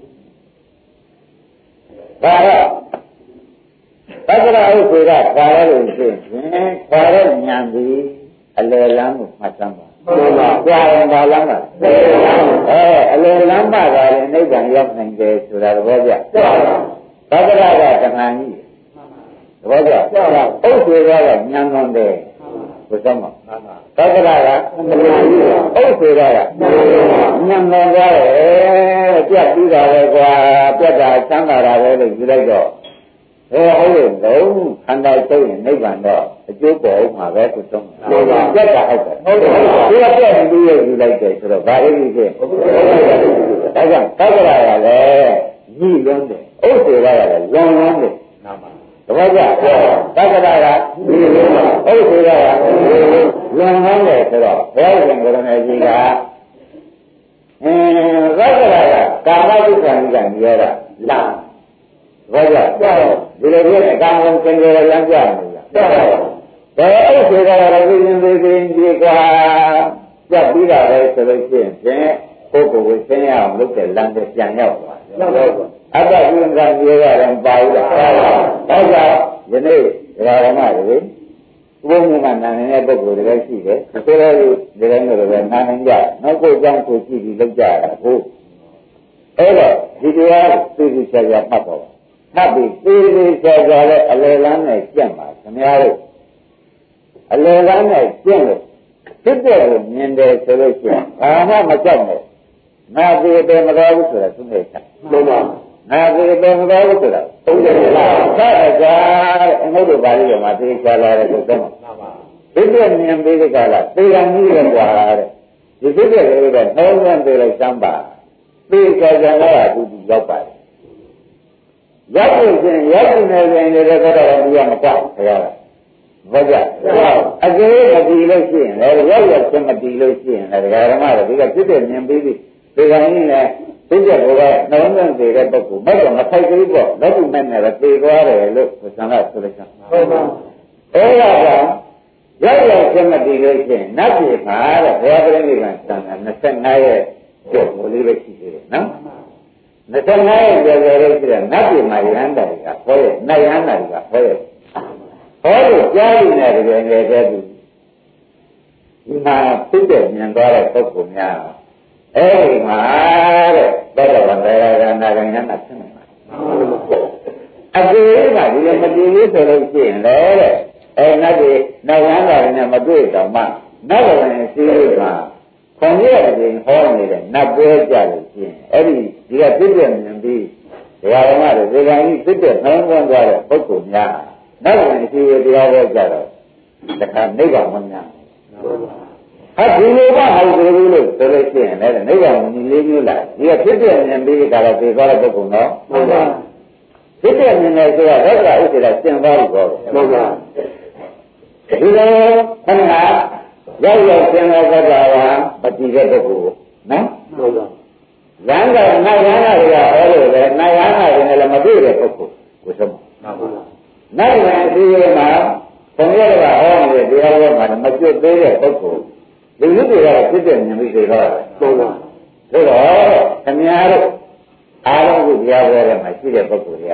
ဘာတော့သက္ကရာဥစ္စေရာပါရလို့ရှိရင်ပါရဉာဏ်ဒီအလယ်လမ်းကိုမှတ်စမ်းပါမှန်ပါကြာရင်ပါလမ်းပါအဲအလယ်လမ်းမှသာလေနိဗ္ဗာန်ရောက်နိုင်တယ်ဆိုတာသဘောကျသက္ကရာကတဏှာကြီးသဘောကျဥစ္စေရာကဉာဏ်ကောင်းတယ်ဘုရားမသက္ကရာကဥစ္စေရာကဉာဏ်ကောင်းတယ်ပြတ်ပြီးတာပဲကွာပြတ်တာချမ်းသာတာပဲလို့ယူလိုက်တော့ဟဲ့ဟုတ်လို့လုံးခန္ဓာချုပ်ရင်နိဗ္ဗာန်တော့အကျိုးပေါ်မှာပဲသူဆုံးတယ်ပြတ်တာဟုတ်တယ်ဟုတ်တယ်ဒီကပြတ်ပြီးရယူလိုက်တယ်ဆိုတော့ဘာလို့ဒီကျဒါကြောင့်သက္ကရာကလည်းညီလွန်းတယ်ဥစ္စေရာကလည်းလွန်လွန်းတယ်နာမသဘောကျသက္ကရာကညီလွန်းတယ်ဥစ္စေရာကလွန်လွန်းတယ်ဆိုတော့ဘုရားရှင်ကိုယ်တော်ကြီးကအင်းသက္ကရာကကာမဒုက္ခကြီးကညောတာလာဘာကြောင့်ကြောက်ဒီလိုပြည့်အကောင်လုံးသင်္ကြန်လမ်းပြနေတာကြောက်ဘယ်အိတ်စေကြတာလဲသိရင်သိရင်ဒီကွာပြတ်ပြီးတာပဲဆိုလို့ရှိရင်ဖြင့်ပုဂ္ဂိုလ်ကိုသိရအောင်လုပ်တဲ့လမ်းတွေပြန်ရောက်သွားတယ်ဟုတ်တော့အတ္တပြုံကပြေရတယ်ပါဘူးလားဟုတ်ပါဘူးယနေ့ဒကာရမတွေဘုန်းကြီးကနာနေတဲ့ပုဂ္ဂိုလ်တွေရှိတယ်ဆိုတော့ဒီလိုမျိုးတွေနာနေကြနောက်ကိုကြောင့်ကိုကြည့်ပြီးလုပ်ကြတာဟုတ်အဲ့တော့ဒီတရားသိသိချာချာမှတ်တော့ထပ်ပြီးသေးသေးချာချာနဲ့အလယ်လမ်းနဲ့ကျင့်ပါခင်ဗျားတို့အလယ်လမ်းနဲ့ကျင့်လို့ဖြစ်တဲ့ကိုမြင်တယ်ဆိုလို့ရှိရင်ဘာမှမကြောက်နဲ့ငါသေးတယ်မတော်ဘူးဆိုတာသူနဲ့ချက်လုံးပါငါသေးတယ်မတော်ဘူးဆိုတာသုံးတယ်လားဆက်ကြတဲ့အငုတ်တို့ပါဠိတော်မှာသေချာလာတယ်ဆိုတော့မှန်ပါဖြစ်တဲ့မြင်ပြီးကြလားသေကံကြီးလည်းကြွားတဲ့ဒီဖြစ်တဲ့လေးကနှောင်းနှမ်းပြေလိုက်စမ်းပါသေချာချာလာသူရောက်ပါတယ်ရောက်လို့ရှိရင်ရောက်နေတယ်ဆိုရင်လည်းကတော့ဒီကမကြောက်ခရတာဘာကြောင့်အကျေမတည်လို့ရှိရင်လည်းရောက်ရောက်ချင်းမတည်လို့ရှိရင်လည်းဒကာဓမ္မတွေဒီကဖြစ်တဲ့မြင်ပြီးပြီဒီကနေ့လည်းသိတဲ့ဘောကနှောင်းနှံနေတဲ့ပုဂ္ဂိုလ်မဲ့တော့မထိုက်သေးပေါ့လက်ကူမဲ့နဲ့ပဲပြေသွားတယ်လို့ဘုရားကဆိုလိုက်တာဟုတ်ပါအဲ့ဒါကရောက်ရောက်ချင်းမတည်လို့ရှိရင်နတ်ပြည်မှာတဲ့ဘုရားပြိဋိဘံသံဃာ၂၅ရဲ့ကျော်လေးပဲရှိသေးတယ်နော်၂၅ရဲ့ကျော်ကျော်လေးရှိတဲ့နတ်ပြည်မှာယဟန္တာတွေကဟောရဲ့နတ်ယဟန္တာတွေကဟောရဲ့ဟောလို့ကြားနေတယ်တကယ်ငယ်တဲ့သူဒီမှာသိတဲ့မြင်သွားတဲ့ပုဂ္ဂိုလ်များအဲ့ဒီမှာတဲ့ဘဂဝန္တရားကနာဂဉာဏ်နဲ့ဖြစ်နေမှာအပြေးကဒီလိုမတည်ဘူးဆိုလို့ရှိရင်လေတဲ့အဲ့နတ်တွေနတ်ယဟန္တာတွေနဲ့မတွေ့တော့မှနတ်ဘဝနဲ့ရှိလို့ကခွန်ကြီးရဲ့ပြင်ဟောနေတဲ့နတ်ပွဲကြလို့ရှိရင်အဲ့ဒီဒီကသိတဲ့မြင်ပြီးဒကာဓမ္မတွေဒီကံကြီးသိတဲ့နှောင်းသွန်းသွားတဲ့ပုဂ္ဂိုလ်များနောက်ဝင်ရှိရတရားဟောကြတော့တခါနိဗ္ဗာန်မများဟာဒီလိုမှဟုတ်သေးဘူးလို့ဆိုလို့ရှိရင်လည်းနိဗ္ဗာန်မြင်လေးမျိုးလားဒီကဖြစ်တဲ့မြင်ပြီးကြတော့သိသွားတဲ့ပုဂ္ဂိုလ်တော့ဟုတ်ပါဖြစ်တဲ့မြင်နေဆိုတော့ဒါကဥစ္စာကျင်သွားပြီပေါ့ဟုတ်ပါဒီလိုခဏရောက်ရောက်ကျင်လာကြတာကပတိတဲ့ပုဂ္ဂိုလ်နော်ဟုတ်ပါလမ်းကနာယန္တာတွေကဟောလို့ပဲနာယန္တာတွေလည်းမတွေ့တဲ့ပုဂ္ဂိုလ်ကိုဆုံးဟုတ်ပါနိုင်ဝင်အသေးသေးမှာဘုံရကဟောနေတဲ့တရားတော်မှာမကျွတ်သေးတဲ့ပုဂ္ဂိုလ်ဒီလိုတွေကဖြစ်တဲ့မြင်ပြီးတော့သုံးပါဒါတော့ခမည်းတော်အားလုံးကိုတရားတော်ထဲမှာရှိတဲ့ပုဂ္ဂိုလ်တွေက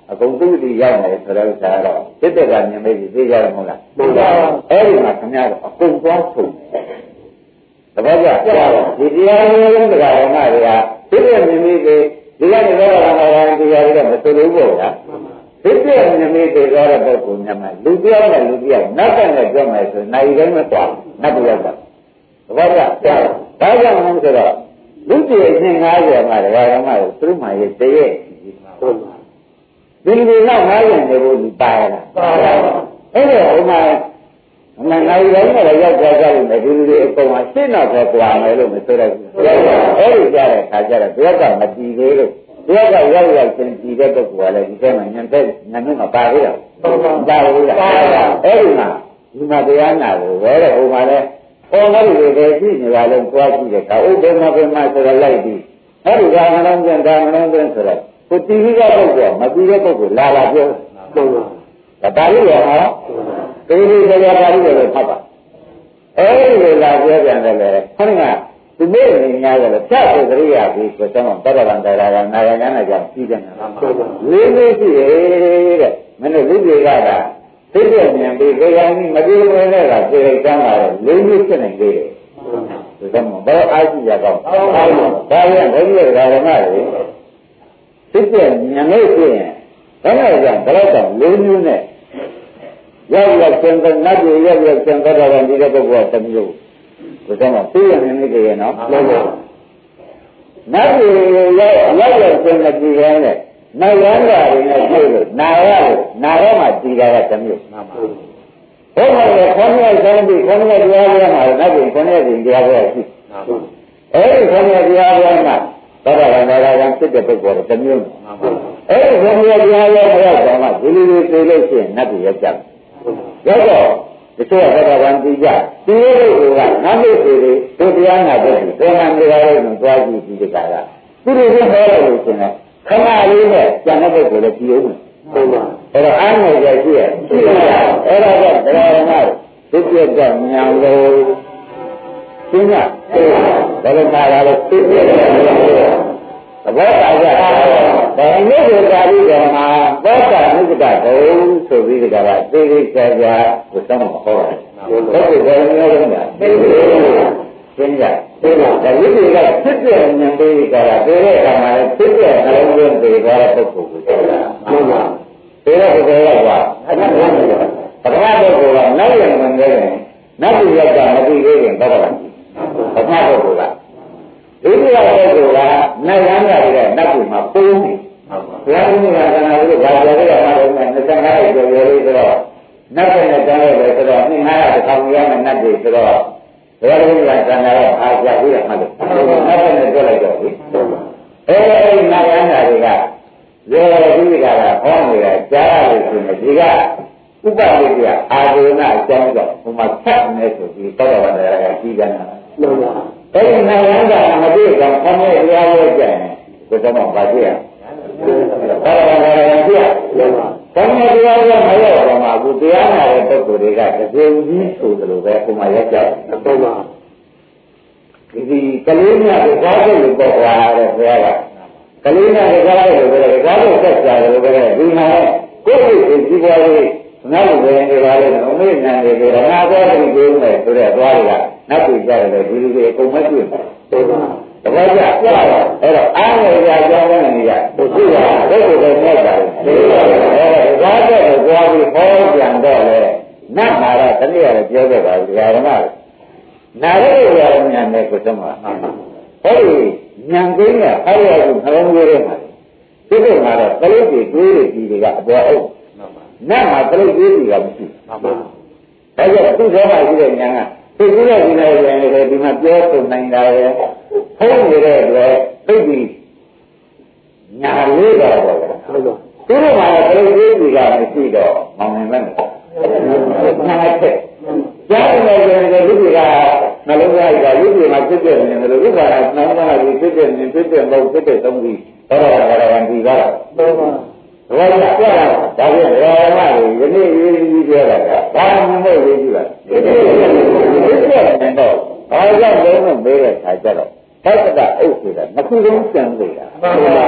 အကုန်သူ့ဒီရောက်နေဆိုတော့ဥစ္စာတော့စစ်တဲ့ကမြင်မေးပြီးသိကြရမဟုတ်လားသိပါပါအဲ့ဒီမှာခင်ဗျားတို့အကုန်သွားဆုံးတပည့်ကြဒီတရားလုံးတရားဓမ္မတွေကစစ်တဲ့မြင်မေးပြီးဒီကနေတော့ဘာသာတရားတွေကမဆိုလို့ပေါ့ဗျာစစ်တဲ့မြင်မေးပြီးတော့တဲ့ပုဂ္ဂိုလ်များမှာလူပြောင်းနဲ့လူပြောင်းနောက်ကနေပြောမယ်ဆိုနိုင်တိုင်းမသွားနတ်ပြောက်တာတပည့်ကြဒါကြောင့်မို့ဆိုတော့လူကြီးအင်းငါးရာမှာတရားဓမ္မတွေသူ့မှာရဲ့တည်းရဲ့ဟုတ်ပါဒီလိုတော့ငါးရာနေဖို့ဒီပါရလားပါပါအဲ့ဒါဟိုမှာအမှန်ငါးရာနဲ့လည်းရောက်ကြကြလို့မယ်ဒီလိုတွေအကုန်အရှင်းတော့ပဲကြွားမယ်လို့မဆိုတော့ဘူးအဲ့ဒီကြတဲ့ခါကျတော့ဒီကမတည်သေးလို့ဒီကရောက်ရောက်ချင်းတည်တဲ့ပုဂ္ဂိုလ်ကလည်းဒီထဲမှာညံတဲ့ညံမှာပါသေးတယ်ပါဘူးလားပါပါအဲ့ဒီမှာဒီမှာတရားနာကိုဝဲတဲ့ဟိုမှာလည်းပေါ်ငါတို့တွေရှိနေတာလုံးကြွားကြည့်တဲ့အခါဥဒ္ဒေမပင်မဆိုတော့လိုက်ပြီးအဲ့ဒီကမလုံးကျန်ဒါမလုံးကျန်ဆိုတော့ကိုတီးပြီးတဲ့ပုဂ္ဂိုလ်ကမတီးတဲ့ပုဂ္ဂိုလ်လာလာပြောဟုတ်ပါဒါပါဠိတော်ဟာဒီလိုတရားပါဠိတော်ကိုဖတ်ပါအဲ့ဒီလိုလာပြောပြန်တယ်လေခဏကဒီနေ့နေများကြတယ်ဖြတ်ဆိုသတိရပြီးဆိုတော့တတ္တဗံတရားကနာယညာနဲ့ကြောင့်ပြီးတယ်လေးလေးရှိရဲ့တဲ့မင်းတို့လူတွေကကသိတဲ့ဉာဏ်ပြီးခေယံကြီးမပြေလည်တဲ့ကပြေလိုက်တမ်းလာတော့လေးလေးဖြစ်နေသေးတယ်ဒီကမှာဘာအားရှိရကောင်းအားရဒါရင်ဒိဋ္ဌိဓမ္မတွေသိတဲ့ဉာဏ်နဲ့ဖြစ်ရင်ဒါနဲ့ကြောင့်ဘယ်တော့လေးမျိုးနဲ့ရောက်ရောက်သင်္ကန်းနတ်တွေရောက်ရောက်သင်္ကန်းတော်ဒီတဲ့ပုဂ္ဂိုလ်ကတစ်မျိုးဒီကမှာသိရနေနေကြရနော်ဟုတ်ပါဘူးနတ်တွေရောက်ရောက်ရောက်သင်္ကန်းကြည့်ရတဲ့နာယန္တာတွေနဲ့တွေ့လို့နာရလို့နာရမှာတည်တာကတစ်မျိုးမှန်ပါဘူးဘုရားရဲ့ခေါင်းရဆိုင်ပြီးခေါင်းရတရားပြမှာနောက်ပြီးခေါင်းရတင်တရားပြရှိမှန်ပါဘူးအဲဒီခေါင်းရတရားပြမှာသောတာပန်တရားကဖြစ်တဲ့ပုဂ္ဂိုလ်ကတစ်မျိုးမှန်ပါဘူးအဲဒီခေါင်းရတရားပြဘုရားတော်မှာဒီလိုလိုသိလို့ရှိရင်နတ်တွေရကြတယ်ရောက်တော့ဒီလိုသောတာပန်တည်ကြဒီလိုကနတ်တွေတွေတို့တရားနာတဲ့ဒီသံဃာတရားတွေကိုသွားကြည့်ဒီကကသူတို့ကဟောလို့ရှိရင်ခဏလေးနဲ့ကျန်တဲ့ပုဂ္ဂိုလ်လည်းကြည့်ဦးမယ်ဟုတ်ပါအဲ့တော့အားနဲ့ရရှိရရှိရအဲ့ဒါကတရားဓမ္မတွေသိပြတ်ဉာဏ်လို့ရှင်းရဘယ်လိုပါလာလဲသိပြတ်ဉာဏ်လို့သဘောပါကြဒါမျိုးကိုသာပြီးတော့မှာသောတာနုကတဘုံဆိုပြီးကြတာသိသိချာချာကိုသုံးဟောတယ်ဘယ်လိုလဲမျိုးလဲသိသိရှင်းကြသိလားဒါဝိသေကဖြစ်တဲ့ဉာဏ်လေးကတာဒီတဲ့အခါမှာလည်းဖြစ်တဲ့နှလုံးသွင်းပေသွားတဲ့ပုဂ္ဂိုလ်ကိုပြောတာမှန်ပါဒီတဲ့ပုဂ္ဂိုလ်ကပထမပုဂ္ဂိုလ်ကနောက်ရမှန်တယ်နတ်ပြည်ရောက်တာမသိသေးရင်တော့ပါပထမပုဂ္ဂိုလ်ကဒုတိယပုဂ္ဂိုလ်ကနတ်ရမ်းတာတွေနတ်ပြည်မှာပုံနေဘုရားရှင်ကခန္ဓာကိုဘာပြောရတာလဲနှစ်ဆန်းလိုက်ပြောရလို့ဆိုတော့နတ်နဲ့တန်းလို့ပဲဆိုတော့နှစ်ငါးရာတစ်ထောင်ရမယ်နတ်ပြည်ဆိုတော့ဘုရားရှင်ကခန္ဓာတော့အားကြပြီးရမှလို့နတ်နဲ့ပြောလိုက်တော့ပြီအဲဒီနတ်ရမ်းတာတွေကရေဒီကကဟောနေတာကြားရလို့ဆိုရင်ဒီကဥပဒေကအာရုဏအကြောင်းကြောင့်ဟိုမှာဆက်နေဆိုပြီးတော်တော်များများကြီးကြတာလို့ပါအဲဒီနတ်ရမ်းတာမပြည့်တော့ခေါင်းရဲ့တရားရဲ့ကြံဘယ်တော့မှပါကြည့်ရတော်တော်များများကြည့်ရခေါင်းရဲ့တရားရဲ့မရောက်တော့မှအခုတရားနာတဲ့ပုဂ္ဂိုလ်တွေကတစ်ကြိမ်ကြီးဆိုသလိုပဲဟိုမှာရက်ကြတယ်ဟုတ်ပါဒီဒီကလေးများကိုကြားဖို့လို့ပေါ့လာတဲ့ဘုရားကကလေးများကိုကြားဖို့လို့ပဲကြားဖို့ဆက်ကြတယ်လို့ပဲဒီမှာကိုယ့်ကိုယ်ကြည့်ပါလေနောက်လိုပဲနေပါလေအမေညာတွေကရဟတော်တိကျင်းမယ်ဆိုတဲ့သွားတွေကနောက်ပြကြတယ်ဒီလိုတွေအကုန်မတွေ့ဘူးဟုတ်ပါတပည့်ကြအဲ့တော့အားရကြကြောင်းနေကြသူကဘယ်လိုလဲမြောက်တာလဲအဲဒါတဲ့ကိုကြွားပြီးဟောပြန်တော့လေနတ်မှာတော့တနည်းရတယ်ပြောခဲ့ပါဘူးဓမ္မနာရရရညာနဲ့ကိုသမအဲဒီဉာဏ်ကိန်းကအားရကိုနှလုံးသွင်းမှာဒီလိုမှာတော့ကလေးတွေတွေးတွေဒီတွေကအပေါ်အုပ်နတ်မှာကလေးတွေးတွေကမရှိဘူးဒါကြောင့်သူ့ထဲမှာရှိတဲ့ဉာဏ်ကသိကူးတဲ့ဒီလိုရင်လည်းဒီမှာပြောဆိုနိုင်တာရဲ့ဖုံးနေတဲ့အတွက်သိပြီးညာလေးတော့ပေါ့ဟုတ်လို့သူတို့မှာကလေးတွေးတွေကမရှိတော့မောင်နေမယ်ညာတဲ့ကြားနေတယ်လူတွေကနှလုံးသားကလူတွေမှာဖြစ်တဲ့နေတယ်လို့ဥပါဒနှလုံးသားကြီးဖြစ်တဲ့နေဖြစ်တဲ့မဟုတ်ဖြစ်တဲ့သုံးပြီးတော့တော့ဘာသာဒီကားတော့ဘာသာပြောတာဒါပြန်ဓမ္မတွေယနေ့ရေးပြီးပြောတာကဘာမှမဟုတ်ရေးကြည့်ပါဒီလိုနေတော့ဘာကြောင့်လဲလို့မေးတဲ့အခါကျတော့သက္ကတဥစ္စေတာနှစ်ခုလုံးကျန်နေတာမှန်ပါဒီ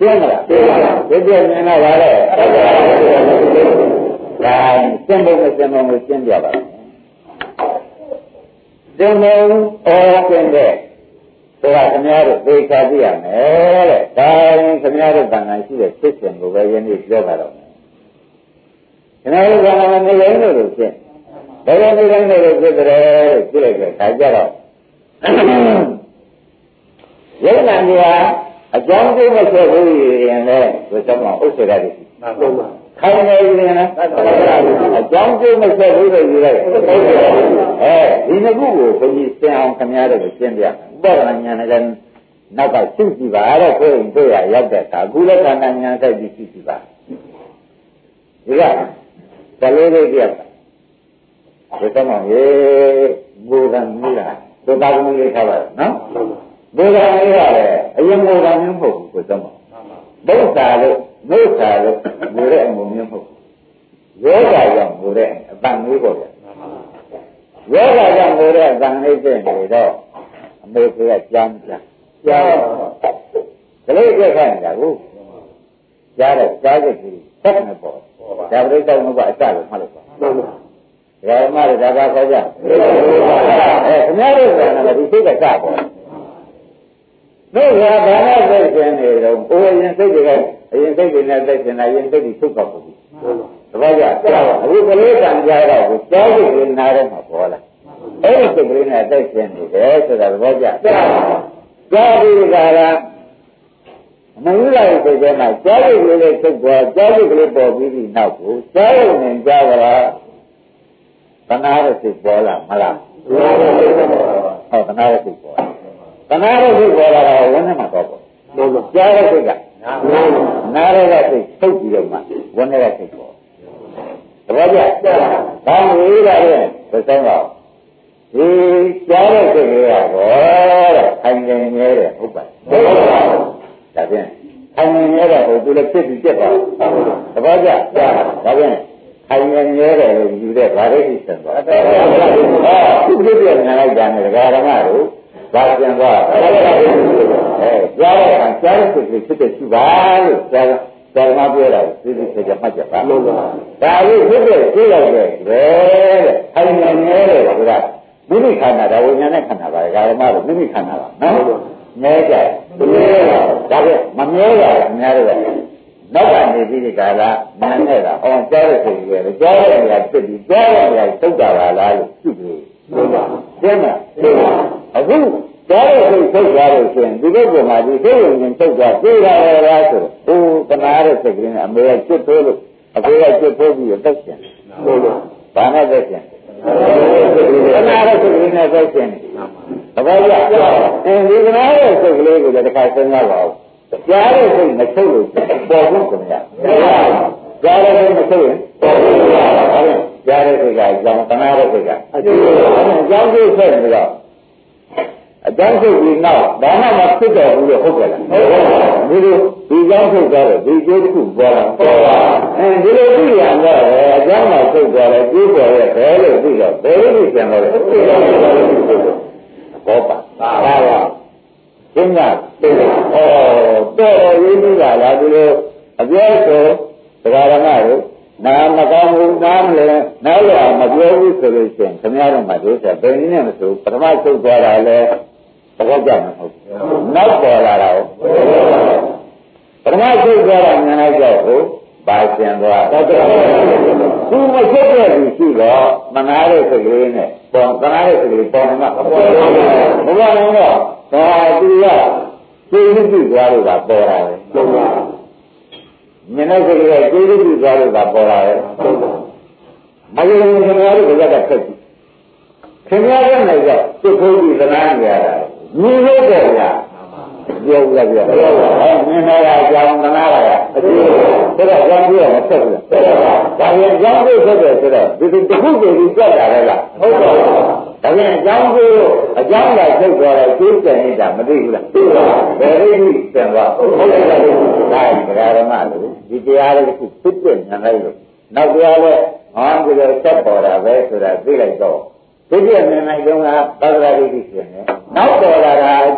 ရှင်းမလားရှင်းပါဘူးဒီပြည့်မြင်တော့ဗါလဲဒါရှင်းဖို့မရှင်းဖို့ကိုရှင်းပြပါမယ်ရှင်းဖို့အော်ရှင်းတဲ့ဒါကခင်ဗျားတို့သိချသိရမယ်တဲ့ဒါရင်ခင်ဗျားတို့တန်ခါရှိတဲ့ဖြစ်စဉ်ကိုပဲယနေ့ပြောပါတော့မယ်ခင်ဗျားတို့ကလည်းနေတိုင်းလို့ဖြစ်ဘယ်လိုနေတိုင်းလို့ဖြစ်တယ်လို့ကြည့်လိုက်တဲ့အခါကျတော့ယုံနာနေရာအကြောင်းကျိုးမဆက်ဘူးရင်လည်းဒီတော့မှဥစ္စာတွေမှန်ပါပါခိုင်းနေရင်လည်းအကြောင်းကျိုးမဆက်ဘူးလို့ယူလိုက်အဲဒီနှစ်ခုကိုဘုန်းကြီးသင်အောင်ခင်ဗျားတို့ကိုရှင်းပြဥပဒနာဉာဏ်နဲ့နောက်ကရှုကြည့်ပါတော့ကိုယ်ရင်ကိုယ်ရရောက်တဲ့အခါအခုလည်းခန္ဓာဉာဏ်ဆိုင်ပြီးရှုကြည့်ပါဒီကတလေးလေးပြတ်ဒီတော့မှရေဘူရံမူလာသတ္တကုလေးထားပါနော်ဘူရံလေးရတယ်အရင်ဘူရံမျိုးမဟုတ်ဘူးဆိုတော့ဘုရားလို့မုစ္စာလို့ဘူတဲ့အမှုမျိုးမဟုတ်ဘူးယောဂကြောင့်ဘူတဲ့အတန်လေးပေါ့ဗျာယောဂကြောင့်ဘူတဲ့အတန်လေးဖြစ်နေတော့အမေကကြားမလားကြားကလေးပြခိုင်းတာကိုကြားတဲ့ကြားတဲ့ကြီးဆက်နေပေါ့ဒါပရိသတ်ဘုရားအစလို့မှတ်လို့ပါမှန်ပါဒါမှလည်းဒါပါခေါ်ကြအဲခင်ဗျားတို့ကလည်းဒီစိတ်ကစပေါ့တို့ကဘာနဲ့သိရှင်နေတော့ကိုယ်ရင်စိတ်တွေကအရင်စိတ်တွေနဲ့သိရှင်တာရင်စိတ်တွေထုတ်ကောက်ပြီတပည့်ကြအခုကလေးတန်ကြတော့ကိုကြားစိတ်တွေနားထဲမှာပေါ်လာအဲ့ဒီစိတ်ကလေးနဲ့သိရှင်နေတယ်ဆိုတာတပည့်ကြကြားပြီးကြတာမင်းလိုက်စိတ်ထဲမှာကြားစိတ်ကလေးထုတ်သွားကြားစိတ်ကလေးပေါ်ပြီးပြီးနောက်ကိုကြားရုံနဲ့ကြားကြတာတဏှာရစိတ်ပေါ်လာမလားဟုတ်တဏှာရစိတ်ပေါ်တဏှာရစိတ်ပေါ်လာတော့ဝန်းထဲမှာတော့ပေါ့ကြားရစိတ်ကနားရစိတ်ထုတ်ပြီးတော့မှဝန်းထဲကစိတ်ပေါ်တပည့်ကြဘာလို့လဲတဲ့ဘယ်ဆောင်တော့ဒီကြားရစိတ်ကရောတဲ့ခိုင်နေနေတဲ့ဟုတ်ပါဒါဖြင့်ခိုင်နေနေတဲ့ဟိုသူလည်းဖြစ်ပြီးပြက်ပါတပည့်ကြဒါဖြင့်ခိုင်နေနေတဲ့လို့ယူတဲ့ဗာရိတိစံသွားတယ်။သူပြည့်ပြည့်နာလိုက်ကြတယ်ဒကာဓမ္မတို့ဗာပြန်သွားအဲကြားတဲ့အခါကြားတဲ့စိတ်ဖြစ်တဲ့ရှိပါလို့ကြားဓမ္မပြောတာသိသိချာချာမှတ်ကြပါလို့ဒါလေးဖြစ်တဲ့ရှိလိုက်တဲ့ပဲတဲ့ခိုင်နေနေတဲ့ဆိုတာမိမိခန္ဓာဒါဝိညာဉ်နဲ့ခန္ဓာပါဒကာဓမ္မတို့မိမိခန္ဓာပါနော်မြဲကြမြဲဒါပဲမမြဲရဘူးများတယ်နောက်ကနေပြီးဒီကလာနာနေတာအော်ကြားရတဲ့ကြီးပဲကြားရတဲ့နေရာဖြစ်ပြီးကြားရတဲ့နေရာသုတ်တာပါလားလို့ပြုပြီးဟုတ်ပါရှင်းမလားရှင်းပါအခုကြားရတဲ့သုတ်သွားလို့ရှိရင်ဒီဘက်ကမှဒီသိရင်ရင်သုတ်သွားပြေးလာရတာဆိုတော့ဟိုတနာတဲ့စိတ်ကလေးနဲ့အမေကကျွတ်ထိုးလို့အဖေကကျွတ်ထိုးပြီးတော့ရှင်ဟုတ်ပါဘာနဲ့သက်ရှင်တနာတဲ့စိတ်ကလေးနဲ့သက်ရှင်တပည့်ရအဲဒီတနာတဲ့စိတ်ကလေးကိုလည်းတစ်ခါစဉ်းစားပါဦးကြားတဲ့စိတ်မချုပ်လို့ပေါ်ဖို့ခင်ဗျာကြားတဲ့စိတ်မချုပ်ရင်ပေါ်ဖို့ခင်ဗျာကြားတဲ့စိတ်ကအကြောင်းတနာတဲ့စိတ်ကအကျိုးအကြောင်းကျိုးဆက်ပြီးတော့အကြောင်းစိတ်ကြီးနောက်ဘာမှမဖြစ်တော့ဘူးလို့ဟုတ်ကြလားဟုတ်ပါဘူးဒီလိုဒီကြောင်းထုတ်သွားတယ်ဒီကျိုးတစ်ခုပေါ်လာပေါ်ပါအဲဒီလိုသိရတော့အကြောင်းမှထုတ်သွားတယ်ကျိုးပေါ်ရဲ့ဘယ်လိုသိတော့ဘယ်လိုပြန်တော့လဲဘောပါပါပါရှင်းလားဩတော်တော်ရင်းနှီးလာလားဒီလိုအပြောဆိုတရားဓမ္မတို့နာမကောင်းဘူးနားမလဲနားရမပြောဘူးဆိုလို့ရှိရင်ခင်ဗျားတို့မှဒုစရဘယ်နည်းနဲ့မဆိုပထမချုပ်သွားတာလဲသဘောကျမှာဟုတ်နောက်ပေါ်လာတာဟုတ်ပထမချုပ်သွားတာဉာဏ်လိုက်တော့ဟိုပါရှင်သွားတော့သူမချုပ်တဲ့လူရှိတော့မနာတဲ့စိတ်ကလေးနဲ့ပေါ်သနာတဲ့စိတ်ကလေးပေါ်မှာမပေါ်ဘူးဘုရားလုံးတော့ဒါသူကကျေးဇူးပြုသွားလို့ကပေါ်လာတယ်ဟုတ်ပါမြင်တဲ့စိတ်ကကျေးဇူးပြုသွားလို့ကပေါ်လာတယ်ဟုတ်ပါမယုံခင်ဗျားတို့ကကြက်ဆက်ကြည့်ခင်ဗျားတို့လည်းကြောက်သူ့ခိုးပြီးသနာနေရတာမြင်လို့တော့ဗျာပြောရပြပြောအဲမြင်လာတာကြောင့်သနာလာတာအကျိုးဆိုတော့ကြောင်းပြရမဆက်ဘူးဒါပြန်ကြောင်းပြဆက်တယ်ဆိုတော့ဒီတစ်ခုတည်းကြီးကြက်တာလေလားဟုတ်ပါဘူးဒါပြန်အကြောင်းကိုအကြောင်းလာထုတ်သွားတယ်ကျိုးကျန်နေတာမသိဘူးလားသိပါဘူးဘယ်လိုကြီးကျန်သွားဟုတ်ကဲ့ဒါတရားဓမ္မလို့ဒီတရားလေးတစ်ခုဖြစ်ပြညာလိုက်လို့နောက်တရားလဲဟောဒီလိုဆက်ပေါ်တာပဲဆိုတာသိလိုက်တော့ဒီပြည့်မြင်လိုက်တော့ကသာသနာ့ဒိဋ္ဌိရှင်နဲ့နောက်ပေါ်လာတာအကြောင်းပြ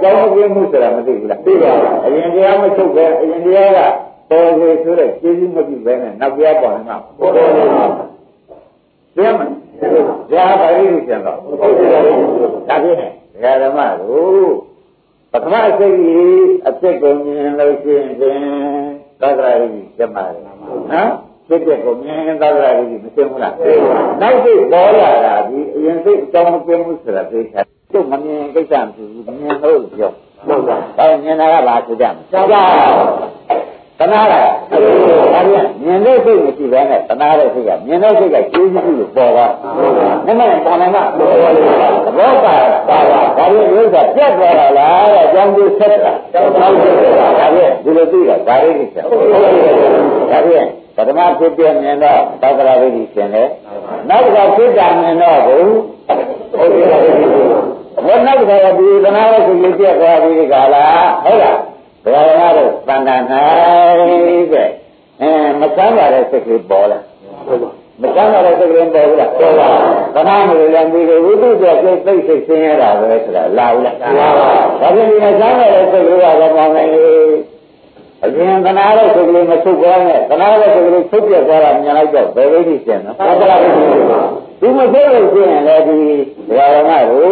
မှုဆိုတာမသိဘူးလားသိပါဘူးအရင်တရားမချုပ်ပဲအရင်တရားကပေါ်လေဆိုတဲ့ကျေးဇူးမပြုပဲနဲ့နောက်တရားပေါ်မှာပေါ်တယ်ပြန်မဇာပါဠိကိုပြန်တော့ဟုတ်တယ်ဒါဖြစ်နေဒကာဓမ္မတို့ပထမစိတ်ကြီးအဖြစ်ကိုမြင်လို့ရှိရင်သဒ္ဒရာကြီးကျမတယ်နော်စိတ်ပြက်ကိုမြင်သဒ္ဒရာကြီးမသိဘူးလားနောက်စိတ်ပေါ်လာတာဒီအရင်စိတ်အကြောင်းမပြမှုဆိုတာသိချာကျုပ်မမြင်ကိစ္စမရှိဘူးမမြင်လို့ပြောဟုတ်ပါဘူးဒါမြင်တာကဘာဆိုကြမလဲသာသနာလားဒါပြန်မြင်တဲ့စိတ်မရှိဘဲနဲ့သနာတဲ့စိတ်ကမြင်တဲ့စိတ်ကကျေးဇူးပြုလို့ပေါ်သွားနမနဲ့ပေါ်နေမှာဘောပါပါပါဒါပြန်ဥစ္စာပြတ်သွားတာလားတဲ့အကြောင်းကိုဆက်တာတောင်းတောင်းဆက်တာဒါပြန်ဒီလိုသိတာဒါလေးကိုဆက်ဒါပြန်ပထမဖြစ်ပြမြင်တော့သက္ကရာဝိဓိရှင်တယ်နောက်ကဖြစ်တာမြင်တော့ဘူးဟုတ်ကဲ့ဘယ်နောက်ကဒီသနာရဲ့စိတ်ပြတ်သွားပြီကလားဟုတ်လားဘုရားကတော့သံဃာ၌တဲ့အဲမဆန်းပါတဲ့စိတ်ကလေးပေါ်လာမဆန်းပါတဲ့စိတ်ကလေးပေါ်ဘူးလားပေါ်ပါသနာမျိုးလည်းပြီးတယ်ဝိသုဒ္ဓစိတ်သိစိတ်ဆင်းရဲတာပဲဆိုတာလာဘူးလားလာပါဒါပြင်ဒီမဆန်းပါတဲ့စိတ်ကလေးကတော့မောင်းနေအရင်သနာတဲ့စိတ်ကလေးမဆုတ်သွားနဲ့သနာတဲ့စိတ်ကလေးဆုတ်ပြသွားတာမြင်လိုက်တော့ဘယ်လိုဖြစ်ရှင်နော်သက္ကရာဝိဓိဒီမသိလို့ရှိရင်လည်းဒီဘုရားကတို့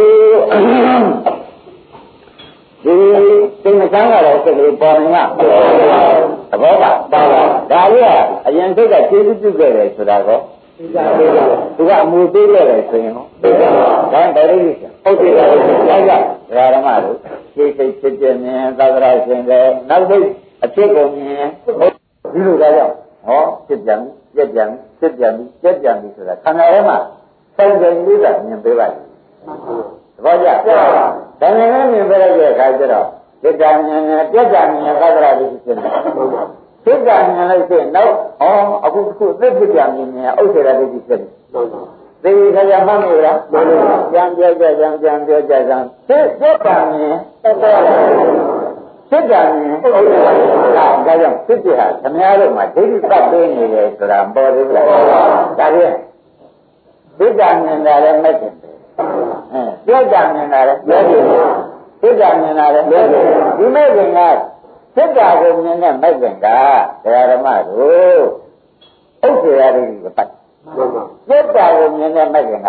ဒီသင်္ကန်းကတော့စိတ်ကလေးပေါ်နေမှာသဘောပါပါဒါလေးကအရင်စိတ်ကကျေးဇူးပြုခဲ့တယ်ဆိုတာကောသူကအမှုသေးခဲ့တယ်ဆိုရင်ဟောဒါဗရိလိဟုတ်တယ်ဒါကြောင့်ဓမ္မတို့စိတ်စိတ်ဖြစ်ပြမြင်သက္ကရာရှင်တယ်နောက်စိတ်အဖြစ်ကိုမြင်ဒီလိုဒါကြောင့်ဟောဖြစ်ပြန်ပြက်ပြန်ဖြစ်ပြန်ပြက်ပြန်ပြီဆိုတာခန္ဓာထဲမှာစိတ်ကြင်လေးကမြင်ပေးလိုက်သဘောကျဒါနဲ့လည်းမြင်ပြလိုက်တဲ့အခါကျတော့စိတ်ကမြင်နဲ့ပြက်ကြမြင်သက္ကရာတိဖြစ်နေစိတ်ကမြင်လို့ရှိရင်နောက်ဟောအခုခုသစ်ဖြစ်ကြမြင်မြင်ဥစ္စေရာတိဖြစ်နေသေခရမှတ်မိလားကြံပြောကြကြံကြံပြောကြကြံစိတ်စိတ်ကမြင်သက္ကရာစိတ်ကမြင်ဥစ္စေရာတိဒါကြောင့်စိတ်ဟာခမည်းတော်မှာဒိဋ္ဌိပတ်ပေးနေတယ်ဆိုတာပေါ်သေးလားဒါဖြင့်စိတ်ကမြင်တာလည်းမသိဘူးအဲစိတ်ကမြင်တာလည်းမသိဘူးစိတ်ကမြင်တာလည်းမသိဘူးဒီမဲ့ခင်ကစိတ်ကကိုမြင်တဲ့မဲ့ခင်ကတရားဓမ္မတို့ဥစ္စေရာတိကိုပတ်စိတ်ကကိုမြင်တဲ့မဲ့ခင်က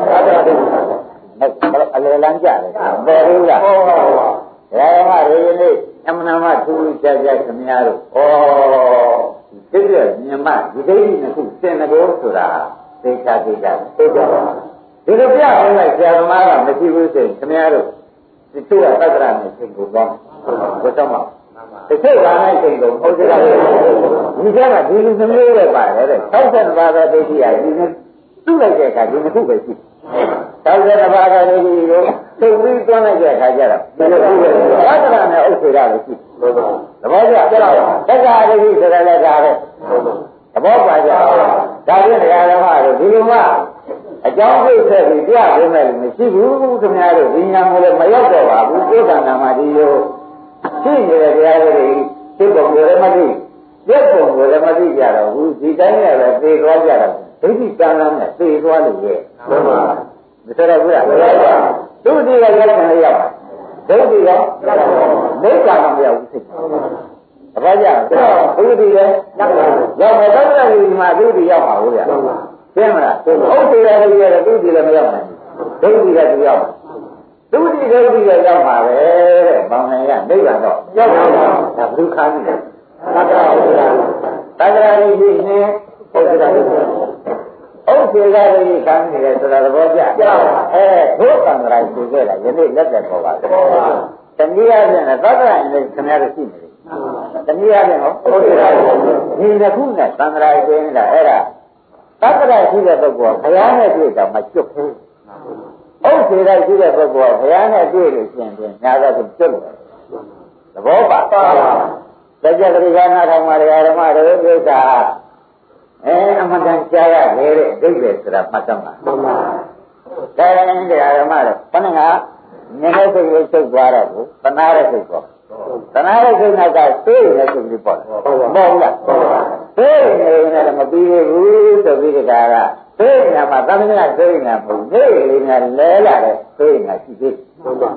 အလေလန်းကြတယ်ပေါ်ဘူးလားတရားဓမ္မတွေနေ့အမှန်မှသူကြကြခင်များတို့ဩစိတ်ရမြင်မှဒီဒိဋ္ဌိနှစ်ခုစင်တကောဆိုတာသိချာသိကြတယ်သိကြပါဒီလိုပြအောင်လိုက်ဆရာသမားကမရှိဘူးဆိုရင်ခင်ဗျားတို့ဒီသူ့ကသက္ကရာနဲ့စိတ်ကိုပေါင်းဘယ်တော့မှတစ်စိတ်ကလည်းစိတ်ကိုဟုတ်ကြတယ်ဒီကကဒီလိုမျိုးပဲပါတယ်တဲ့၆၀ပါးသောဒိဋ္ဌိဟာဒီနဲ့သူ့လိုက်တဲ့အခါဒီနှစ်ခုပဲရှိ၆၀ပါးသောဒိဋ္ဌိကိုသိပြီးတွန်းလိုက်တဲ့အခါကျတော့ဒီလိုခုပဲသက္ကရာနဲ့ဥစ္စေရာလည်းရှိသဘောကျသက္ကရာဒိဋ္ဌိဆိုတာလည်းဒါပဲသဘောပါကြဒါဖြင့်တရားဓမ္မတို့ဒီလိုမှအကြောင်းပြဆက်ပြီးပြပေးမယ်လို့မရှိဘူးခင်ဗျားတို့ဒီညာကိုလည်းမရောက်တော့ပါဘူးသိက္ခာနာမှာဒီလိုရှိနေတဲ့တရားတွေသိပုံကိုလည်းမသိပြည့်ပုံကိုလည်းမသိကြတော့ဘူးဒီတိုင်းနဲ့ပဲသိသွားကြတာဒိဋ္ဌိကံလမ်းနဲ့သိသွားလို့ရဲ့မှန်ပါမဆိုတော့ဘူးလားသူ့ဒီကရောက်တယ်ရောက်ဒိဋ္ဌိရောဒိဋ္ဌာမမရောက်ဘူးသိအဘာကြဒုတိယရောက်မယ်သက္ကရာကြီးမှာဒုတိယရောက်ပါဘူးဗျာရှင်းမလားဟုတ်တယ်လေဒီကဒုတိယလည်းမရောက်နိုင်ဘူးဒုတိယကရောက်ဒုတိယဒုတိယရောက်ပါပဲတဲ့ဘောင်နိုင်ကနိဗ္ဗာန်တော့ရောက်ပါဘူးဒါဘုခါနေတယ်သက္ကရာကြီးသက္ကရာကြီးနေဟုတ်တယ်ဟုတ်တယ်ကလေးခံနေတယ်ဆိုတာသဘောကျအဲဘုသံဃာကြီးခဲ့တာယနေ့လက်သက်ပေါ်ပါတနည်းအားဖြင့်သက္ကရာကြီးလည်းခင်ဗျားတို့ရှိနေတယ်တနည်းအားဖြင့်ဟုတ်တယ်ဒီတစ်ခုနဲ့သံဃာကျင်းတာအဲ့ဒါသက္ကရာရှိတဲ့ပုဂ္ဂိုလ်ကဘုရားနဲ့တွေ့တော့မကျွတ်ဘူးဥစ္စေရာရှိတဲ့ပုဂ္ဂိုလ်ကဘုရားနဲ့တွေ့လို့ရှင်ဖြင့်ညာတော့ကျွတ်တယ်သဘောပါတကြတိကနာထောင်မှာဓမ္မတွေပြိဿာအဲအမှန်တန်ကြားရလေတဲ့အဓိပ္ပာယ်ဆိုတာမှတ်သမှာမှန်ပါဒါနဲ့ဓမ္မတွေဘယ်နဲ့ကမြင်တဲ့စိတ်ကိုချုပ်သွားတော့ဘူးသနာတဲ့စိတ်ပေါ့သနာရဲ့စိတ်ကသိနေတဲ့စိတ်လေးပေါ့ဟုတ်ပါဘူးလားသိနေတယ်မပြီးဘူးဆိုပြီးဒီကကသိနေမှာသမဏေသိနေမှာမဟုတ်သိနေတယ်လဲလာတယ်သိနေရှိသေးဟုတ်ပါ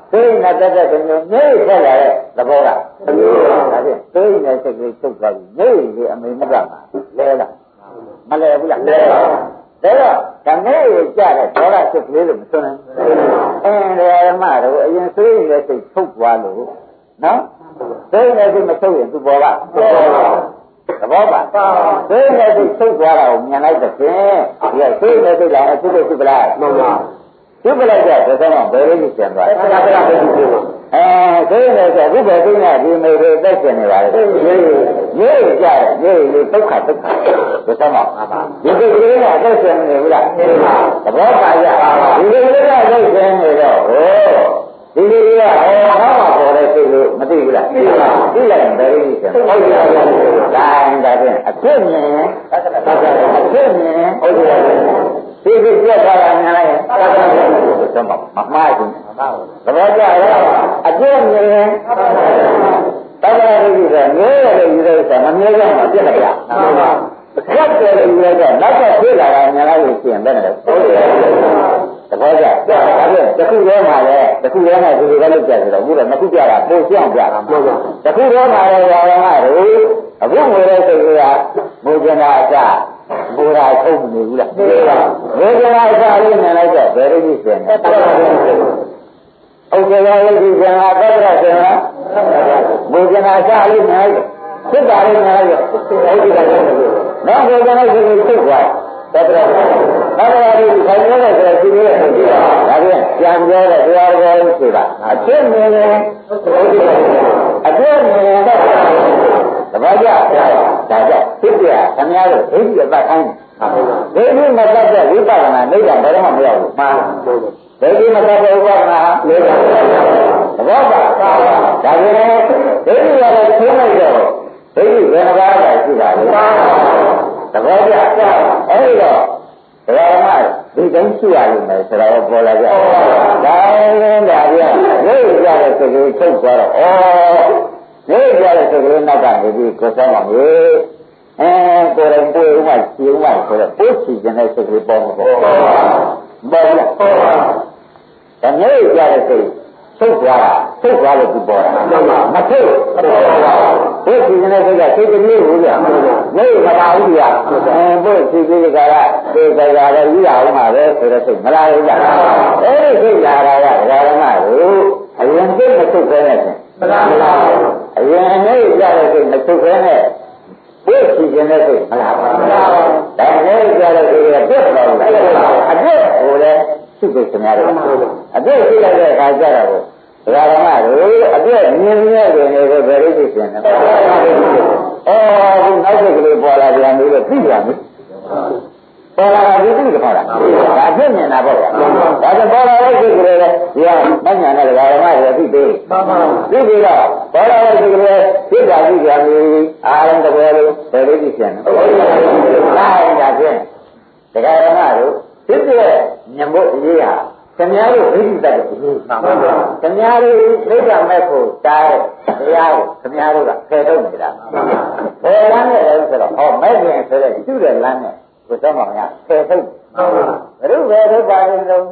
သိနေတတ်တဲ့မျိုးမြေထွက်လာတဲ့သဘောကဒါဖြင့်သိနေတဲ့စိတ်ကလေးချုပ်သွားပြီမြေကြီးအမေမကမှာလဲလားမလဲဘူးလားလဲပါဒါတော့ဓမ္မေကြတဲ့ဒေါသစိတ်ကလေးလို့မဆိုနိုင်အင်းဓမ္မတို့အရင်သိနေတဲ့စိတ်ချုပ်သွားလို့နော်သိနေတဲ့စိတ်မချုပ်ရင်သူပေါ်ပါသဘောပါသိနေတဲ့စိတ်ချုပ်သွားတာကိုမြင်လိုက်တဲ့ဖြင့်ဒီကသိနေတဲ့စိတ်လည်းအဖြစ်ဖြစ်ပလားမှန်ပါသူပလိုက်ကြတဲ့ဆိုတော့ဘယ်လိုကြီးကျန်သွားလဲအဲသိနေဆိုအခုပဲသိနေဒီမေတွေတက်ကျင်နေပါလေရေးရေးကြတယ်ရေးရေးဒုက္ခဒုက္ခဆိုတော့ဒီကိလေသာတက်ကျင်နေဘူးလားသဘောပါရဒီကိလေသာတက်ကျင်နေတော့ဟောဒီကိလေသာဟောဟောမှာပေါ်တဲ့စိတ်လို့မသိဘူးလားသိပါသိလိုက်ရင်ဘယ်လိုကြီးကျန်ဟုတ်ပြီလားဒါဖြင့်အဖြစ်မြင်ရင်အဖြစ်မြင်ရင်ဟုတ်ပြီဒီကိပြတ်သွားတာများလိုက်ရင်သာသာကိုသုံးပါမမှားဘူးသဘောကျလားအပြည့်မြင်ရင်သာသာကိုကြည့်တယ်ငြိုးရလို့ယူတဲ့ဥစ္စာမမြဲကြမှာပြစ်လိုက်ရမှန်ပါခက်တယ်လို့ယူလိုက်တော့နောက်ကဖြစ်လာတာများလိုက်လို့ရှိရင်ဘယ်နဲ့လဲဟုတ်တယ်သဘောကျဒါဖြင့်တစ်ခုတည်းမှာလည်းတစ်ခုတည်းမှာဒီလိုပဲလုပ်ကြဆိုတော့အခုတော့နှစ်ခုကြတာပို့ရှင်းပြတာမှန်ပါတစ်ခုတည်းမှာလည်းရောင်းရတို့အခုငွေတဲ့စိတ်ကမူကျင်တာအစဘူရာထုံးနေဘူးလားသိပါဘယ်ကြောင့်အစားလေးမြင်လိုက်တော့ဘယ်လိုဖြစ်နေလဲဟုတ်ကဲ့ပါလို့ဒီကံအတ္တရဆင်လားဘူကျင်တာအစားလေးမြင်လိုက်ဖြစ်တာလေးမြင်လိုက်ဟုတ်ပြီလားနောက်ဘူကျင်လိုက်ဒီလိုဖြစ်သွားတတရတတရဒီခိုင်နေတဲ့ဆိုရှိနေတဲ့ရှိတာဒါပြန်ပြန်ပြောတဲ့တရားတော်ကိုဆိုတာအဖြစ်မြင်ရင်အပြည့်မြင်ရင်တော့တပည့်ကြဒါကြောင့်ဖြစ်ပြခင်ဗျားတို့ဒိဋ္ဌိအပတ်ခိုင်းတယ်ဒိဋ္ဌိမတတ်တဲ့ဝိပဿနာနိဗ္ဗာန်ဘယ်တော့မှမရောက်ဘူးမှန်ဒိဋ္ဌိမတတ်တဲ့ဝိပဿနာနိဗ္ဗာန်သဘောပါဒါကြရင်ဒိဋ္ဌိရလည်းသိလိုက်တော့ဒိဋ္ဌိဘယ်နှပါးလဲရှိတာလဲသဘောကျအဲ့တော့ဓမ္မဒီတိုင်းရှိရလို့မယ်ဆိုတော့ပေါ်လာကြဒါရင်ဒါပြန်ရုပ်ရတဲ့စိတ်ကိုချုပ်သွားတော့ဩရုပ်ရတဲ့စိတ်ကိုနောက်ကနေပြီးကိုယ်ဆောင်ပါမယ်အဲကိုယ်တိုင်တွေ့ဥမှရှိဥမှဆိုတော့ပို့ချခြင်းတဲ့စိတ်ကိုပေါ်မှာပေါ့ပေါ်လားပေါ်ပါဒါမျိုးရတဲ့စိတ်ထုတ်သွားတာထုတ်သွားလို့ဒီပေါ်တာမထုတ်ဘုရားဒီနေ့ကစိတ်တည်းကိုကြာနေမလာဘူးကြာအဲဘုရားဒီကိကကဒီကကလည်းယူရအောင်ပါပဲဆိုတော့စိတ်မလာဘူးကြာအဲဒီစိတ်လာတာကဓမ္မကိုအရင်စိတ်မထုတ်ခဲနဲ့မလာမလာအရင်နေကြတဲ့စိတ်မထုတ်ခဲနဲ့ဘုရားဒီကျင်တဲ့စိတ်မလာဘူးဒါနဲ့ကြတဲ့စိတ်ကပြတ်သွားတယ်အပြည့်ဟိုလေရှိတယ်ခင်ဗျားတို့အပြည့်ရှိလိုက်တဲ့အခါကျတော့ဓမ္မတို့အပြည့်မြင်မြဲနေတယ်ဘယ်လိုဖြစ်နေလဲအော်ဒီနောက်စိတ်ကလေးပေါ်လာပြန်ပြီးတော့သိပြန်ပြီပေါ်လာပြီသိတယ်ခေါ်တာဒါအပြည့်မြင်တာပေါ့ဗျာဒါဆိုပေါ်လာတဲ့စိတ်ကလေးလေဒီကမညာနဲ့ဓမ္မတွေသိသေးသိပြီးတော့ပေါ်လာတဲ့စိတ်ကလေးသိတာသိပြန်ပြီအားလုံးတစ်ပွဲလုံးဘယ်လိုဖြစ်နေလဲဒါဒါဖြင့်ဒကာဓမ္မတို့ဖြစ်တဲ့မြင်ဖို့အရေးဟာခင်ဗျားတို့ဒိဋ္ဌိတတ်တယ်ခင်ဗျားတို့သိက္ခာမဲ့ဖို့တားတဲ့တရားကိုခင်ဗျားတို့ကဖယ်ထုတ်နေတာဘယ်လမ်းနဲ့လဲဆိုတော့ဟောမဲ့ရင်ဆိုတဲ့ကျุတဲ့လမ်းနဲ့ကိုသောမောင်ရဖယ်ထုတ်ဘယ်လိုပဲထုတ်ပါလဲလို့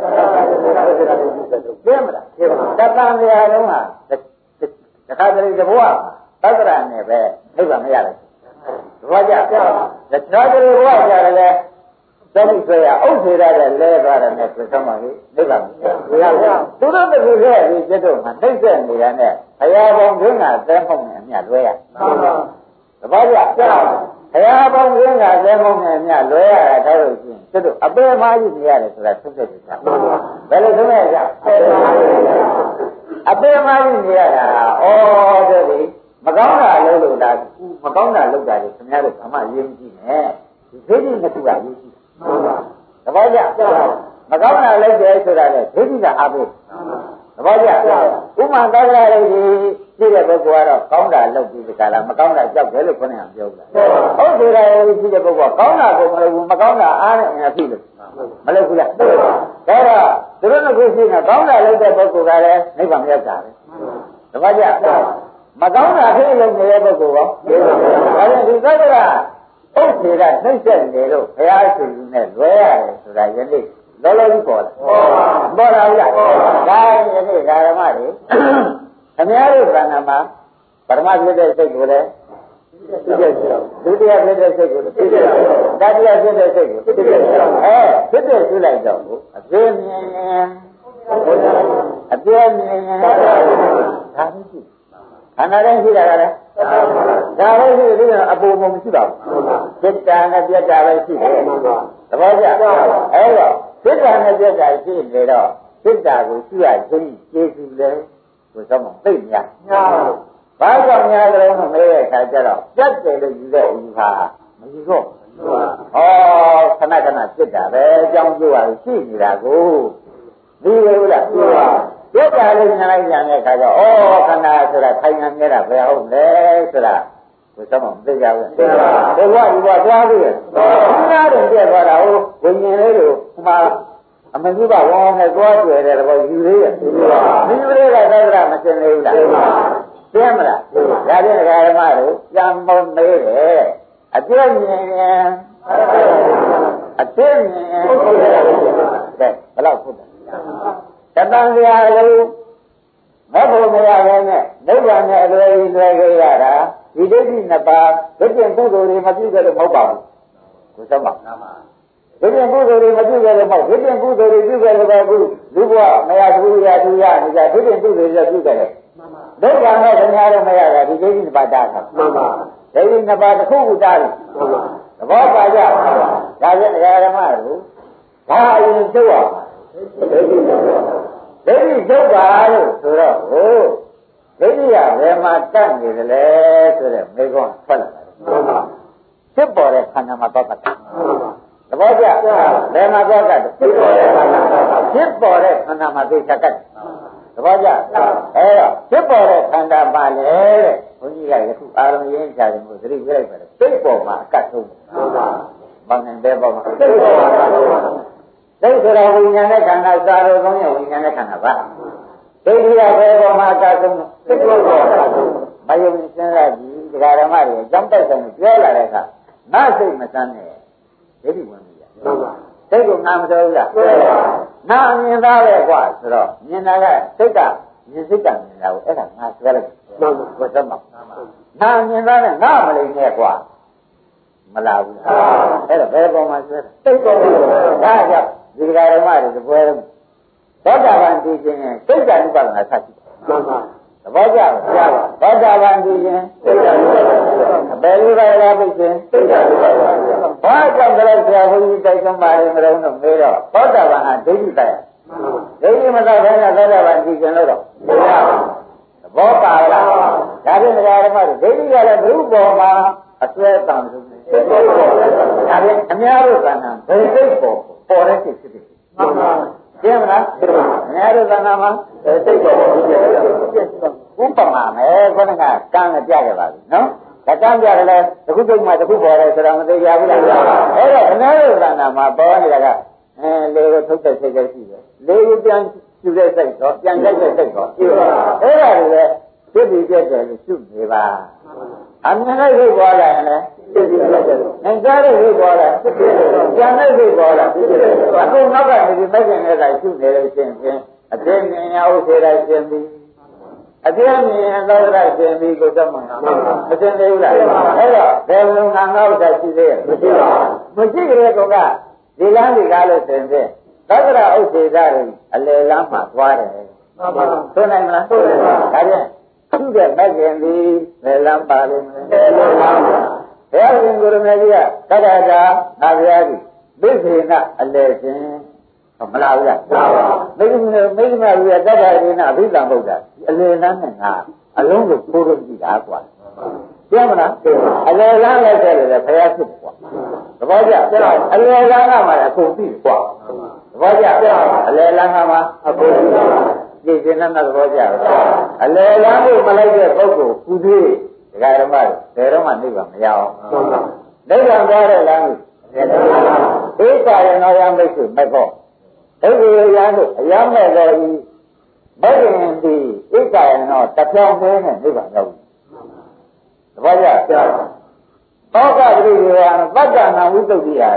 ပြမလားတပံတရားလုံးဟာတခါတလေတဘောသတ္တရနဲ့ပဲနိဗ္ဗာန်မရဘူးဘာကြတခါတလေဘောကြတယ်လေသတိဆွဲရဥစ္စေရတဲ့လဲသွားတယ်နဲ့ဆိုမှလေနိဗ္ဗာန်မရဘူးသူတို့တကူရဲ့ဒီจิตတို့မှာနှိမ့်ဆက်နေတာနဲ့ဘုရားပေါင်းတွင်းကသဲမှုန့်နဲ့အမြတ်လွဲရသဘောကျဘုရားပေါင်းတွင်းကသဲမှုန့်နဲ့အမြတ်လွဲရတာတော့လို့ရှိရင်จิตတို့အပေမာကြီးနေရတယ်ဆိုတာသုံးသက်ကြဘယ်လိုသုံးရကြအပေမာကြီးနေရတာဩတဲ့ဒီမကောင်းတာလို့လို့လားမကောင်းတာလုပ်တာလေခင်ဗျားတို့ဘာမှရေးမကြည့်နဲ့ဒီဒိဋ္ဌိနှစ်ခုကရေးကြည့်မှန်ပါသဘောကျမကောင်းတာလုပ်တယ်ဆိုတာလေဒိဋ္ဌိကအားပေးသဘောကျဥမာသောတာလေးကြီးရှိတဲ့ပုဂ္ဂိုလ်ကတော့ကောင်းတာလုပ်ပြီးဒီကလာမကောင်းတာကြောက်တယ်လို့ခေါင်းကပြောတာဟုတ်တယ်လေရှိတဲ့ပုဂ္ဂိုလ်ကကောင်းတာကိုမလုပ်ဘူးမကောင်းတာအားနဲ့အဖြစ်လို့မလုပ်ဘူးလားဒါတော့သူတို့ကရှိနေကောင်းတာလုပ်တဲ့ပုဂ္ဂိုလ်ကလည်းနိဗ္ဗာန်ရောက်တာပဲသဘောကျမကောင်းတာဖြစ်လို့နေတဲ့ပုဂ္ဂိုလ်ကဒါကြောင့်ဒီသောတာဥစ္စေကနှိမ့်ဆက်နေလို့ဘုရားရှင်နဲ့လွဲရတယ်ဆိုတာယနေ့လောလောကြီးပေါ်လာပေါ်လာပြီလားဒါယနေ့ဓမ္မတွေအများတို့ကံမှာပရမဖြစ်တဲ့စိတ်ကိုလည်းဒုတိယဖြစ်တဲ့စိတ်ကိုတတိယဖြစ်တဲ့စိတ်ကိုအဲဖြစ်တဲ့ရှိလိုက်တော့အပြင်းမြင်အပြင်းမြင်ဒါမရှိခန္ဓာတိုင်းရှိတာကလည်းဒါပဲရှိတယ်အပူပုံမရှိပါဘူးစိတ်တန်နဲ့ပြတ်တာပဲရှိတယ်သဘောကျအဲတော့စိတ်တန်နဲ့ပြတ်တာရှိနေတော့စိတ်တာကိုရှိရခြင်းကျေစုလဲကိုသောမသိများဘာကြောင့်များကြလဲမမေးတဲ့အခါကျတော့ပြတ်တယ်လို့ယူတဲ့အယူဟာမယူတော့ဩခဏခဏစိတ်တာပဲအကြောင်းကျိုးပါရှိနေတာကိုဒီလိုလားပြတ်တာလို့ညာလိုက်ညာတဲ့အခါကျတော့ဩခန္ဓာဆိုတာခိုင်ငံမြဲတာဘယ်ဟုတ်လဲဆိုတာကိုသောမမသိကြဘူးသိပါဘူးဘုရားဒီဘသွားပြီဒီနားတော့ပြတ်သွားတာဟုတ်ဝိညာဉ်လေးတို့ဟိုမှာအမကြီးကဝေါနဲ့သွားတွေ့တယ်တော့ယူလေးရဲ့ဒီလိုလေးကသဒ္ဒရမစင်သေးဘူးလားသိမလားဒါဖြင့်ဓမ္မတို့ကြံမုံမေးတယ်အပြည့်မြင်ရင်အပြည့်မြင်ကဲဘယ်လောက်ဖြစ်တယ်တတန်စရာလို့မဟုတ်မရပဲနဲ့နိဗ္ဗာန်နဲ့အလွယ်ကြီးလွယ်ခဲ့ရတာဒီဒိဋ္ဌိနှစ်ပါးဒိဋ္ဌိပုဂ္ဂိုလ်တွေမပြုကြလို့မဟုတ်ပါဘူးကိုသမောဒိဋ္ဌိပုဂ္ဂိုလ်တွေမပြုကြလို့မဟုတ်ဒိဋ္ဌိပုဂ္ဂိုလ်တွေပြုကြလို့ပဲအခုလူဘဝမရဘူးရသူရနေကြဒိဋ္ဌိပုဂ္ဂိုလ်တွေပြုကြတယ်ဒုက္ခနဲ့ခင်ဗျားတို့မရတာဒီဒိဋ္ဌိနှစ်ပါးတားတာမှန်ပါဒိဋ္ဌိနှစ်ပါးတစ်ခုခုတားပြီမှန်ပါသဘောပါကြဒါဖြင့်ဓမ္မတို့ဘာအရင်ကျုပ်အောင်ဒိဋ္ဌိဒိဋ္ဌိကျုပ်ပါလို့ဆိုတော့ဟိုဒိဋ္ဌိကဘယ်မှာတတ်နေတယ်လဲဆိုတဲ့မေခွန်းထွက်လာတယ်မှန်ပါဖြစ်ပေါ်တဲ့ခန္ဓာမှာတော့တတ်တယ်သဘောကျဘယ်မှာတော့တတ်ဖြစ်ပေါ်တဲ့ခန္ဓာဖြစ်ပေါ်တဲ့ခန္ဓာမှာသိတတ်တယ်သဘောကျအဲတော့ဖြစ်ပေါ်တဲ့ခန္ဓာပါလေတဲ့ဘုန်းကြီးကယခုအာရုံရင်းချတယ်မို့သတိပြလိုက်ပါလေစိတ်ပေါ်မှာအကတ်ဆုံးဟုတ်ပါဘာနဲ့တဲ့ပေါ်မှာစိတ်ပေါ်မှာစိတ်ဆိုတာဝိညာဉ်နဲ့ခန္ဓာစာရောသုံးရဝိညာဉ်နဲ့ခန္ဓာပါဒိဋ္ဌိကဘယ်ပေါ်မှာအကတ်ဆုံးစိတ်ပေါ်မှာမယုံစဉ်းစားကြည့်ဒကာဓမ္မတွေအကြောင်းတိုက်ဆိုင်ပြောလာတဲ့အခါငါစိတ်မစမ်းနဲ့ဒိဋ္ဌိဝင်ပြီဟုတ်ပါစိတ်ကငါမတော်ဘူးလားနာမြင်သားပဲကွာဆိုတော့မြင်တာကစိတ်ကမြင်စိတ်ကမြင်တာကိုအဲ့ဒါငါဆွဲလိုက်မှန်ပါဘယ်တော့မှနာမြင်သားနဲ့ငါမလိမ့်နဲ့ကွာမလာဘူးအဲ့တော့ဘယ်ပေါ်မှာဆွဲတာစိတ်ပေါ်မှာဒါကြောင့်ဒီကရမတွေတပွဲသောတာပန်သိခြင်းနဲ့စိတ်ဓာတ်ဥပဒနာဆက်ရှိမှန်ပါသဘောကျလားသောတာပန်သိခြင်းစိတ်ဓာတ်ဥပဒနာဘယ်လိုလဲလားသိခြင်းစိတ်ဓာတ်ဥပဒနာဘာကြောင့်လဲဆရာဘုန်းကြီးတိုက်တွန်းပါတယ်မလို့တော့မေးတော့သောတာပန်ဟာဒိဋ္ဌိတရားဒိဋ္ဌိမသာဘဲနဲ့သောတာပန်သိခြင်းလို့တော့မရဘူးသဘောပါလားဒါဖြင့်ဓမ္မတွေဒိဋ္ဌိကလည်းဘုဘောမှာအစွဲတန်လို့စိတ်ပေါ်ဒါဖြင့်အများတို့ကဏ္ဍဘယ်စိတ်ပေါ်ပေါ်တဲ့စိတ်ဖြစ်ဖြစ်မှန်ပါကျင်းမလားအများတို့ကဏ္ဍမှာစိတ်ပေါ်ဖြစ်ဖြစ်ဥပမာမယ်ခေါင်းကကံနဲ့ပြခဲ့ပါပြီနော်ဒါကံပြတယ်လေတစ်ခုချိန်မှတစ်ခုပေါ်တယ်ဆိုတော့မသိကြဘူးလားအဲ့တော့အများတို့ကဏ္ဍမှာပေါ်နေတာကအဲလေကိုထုတ်တဲ့စိတ်ကရှိတယ်လေကိုပြန်ကျူတဲ့စိတ်တော့ပြန်ကြိုက်တဲ့စိတ်တော့အဲ့ဒါတွေလေဖြစ်ပြီးပြည့်တယ်လို့ရှုနေပါအမြင်နဲ့သိပေါ်လာရင်လည်းဖြစ်ပြီးပြည့်တယ်ငါကြားတဲ့သိပေါ်လာပြန်တဲ့သိပေါ်လာအခုနောက်ကနေဒီမိုက်ခင်နဲ့ကရှုနေလို့ရှင်ဖြင့်အသိဉာဏ်ရဥစေရရှင်ပြီးအပြည့်မြင်သောရရှင်ပြီးကိုသမောမသိသေးဘူးလားအဲ့တော့ဘယ်လိုငါငါ့ဥစ္စာရှိသေးရဲ့မရှိပါဘူးမရှိကြတဲ့ကောင်ကဒီလမ်းဒီကားလို့ဆိုရင်သက္ကရာဥစ္စေသားတွေအလယ်လမ်းမှာသွားတယ်မှန်ပါဆိုနိုင်မလားဆိုနိုင်ပါဒါဖြင့်သူ့တဲ့မဂ္ဂင်ဒီလယ်လမ်းပါလိမ့်မယ်လယ်လမ်းပါဘုရားရှင်ကိုရမေကြီးကသက္ကရာနာဗျာကြီးဘိသေနအလယ်ရှင်မလားဘူးလားမှန်ပါမိဂမမိဂမကြီးကသက္ကရာရှင်အဘိဓမ္မာဗုဒ္ဓအလယ်လမ်းနဲ့ငါအလုံးကိုခိုးလို့ကြည့်တာကွာပြောမလားအလယ်လမ်းလိုက်တယ်လေဘုရားဖြစ်ကွာသဘောကျအလယ်လမ်းကမှအကုန်ပြီကွာသဘောကျအလယ်လမ်းကမှအကုန်ပြီဒီစင်နဲ့သဘောကျအလယ်လမ်းကိုမလိုက်တဲ့ပုဂ္ဂိုလ်ကုသေးဒကာဓမ္မတွေဘယ်တော့မှနိဗ္ဗာန်မရအောင်နိဗ္ဗာန်သွားတဲ့လမ်းကိုဧကရဏောယမိတ်ဆွေမဲ့ဖို့ဒုက္ခရန်တို့အယမ်းမဲ့တော်ဤဘဂင်ဒီဧကရဏောတပြောင်းသေးနဲ့နိဗ္ဗာန်ရောက်သဘောကျဩကပရိယေယပတ္တနာဝိတုဒ္ဓိရတယ်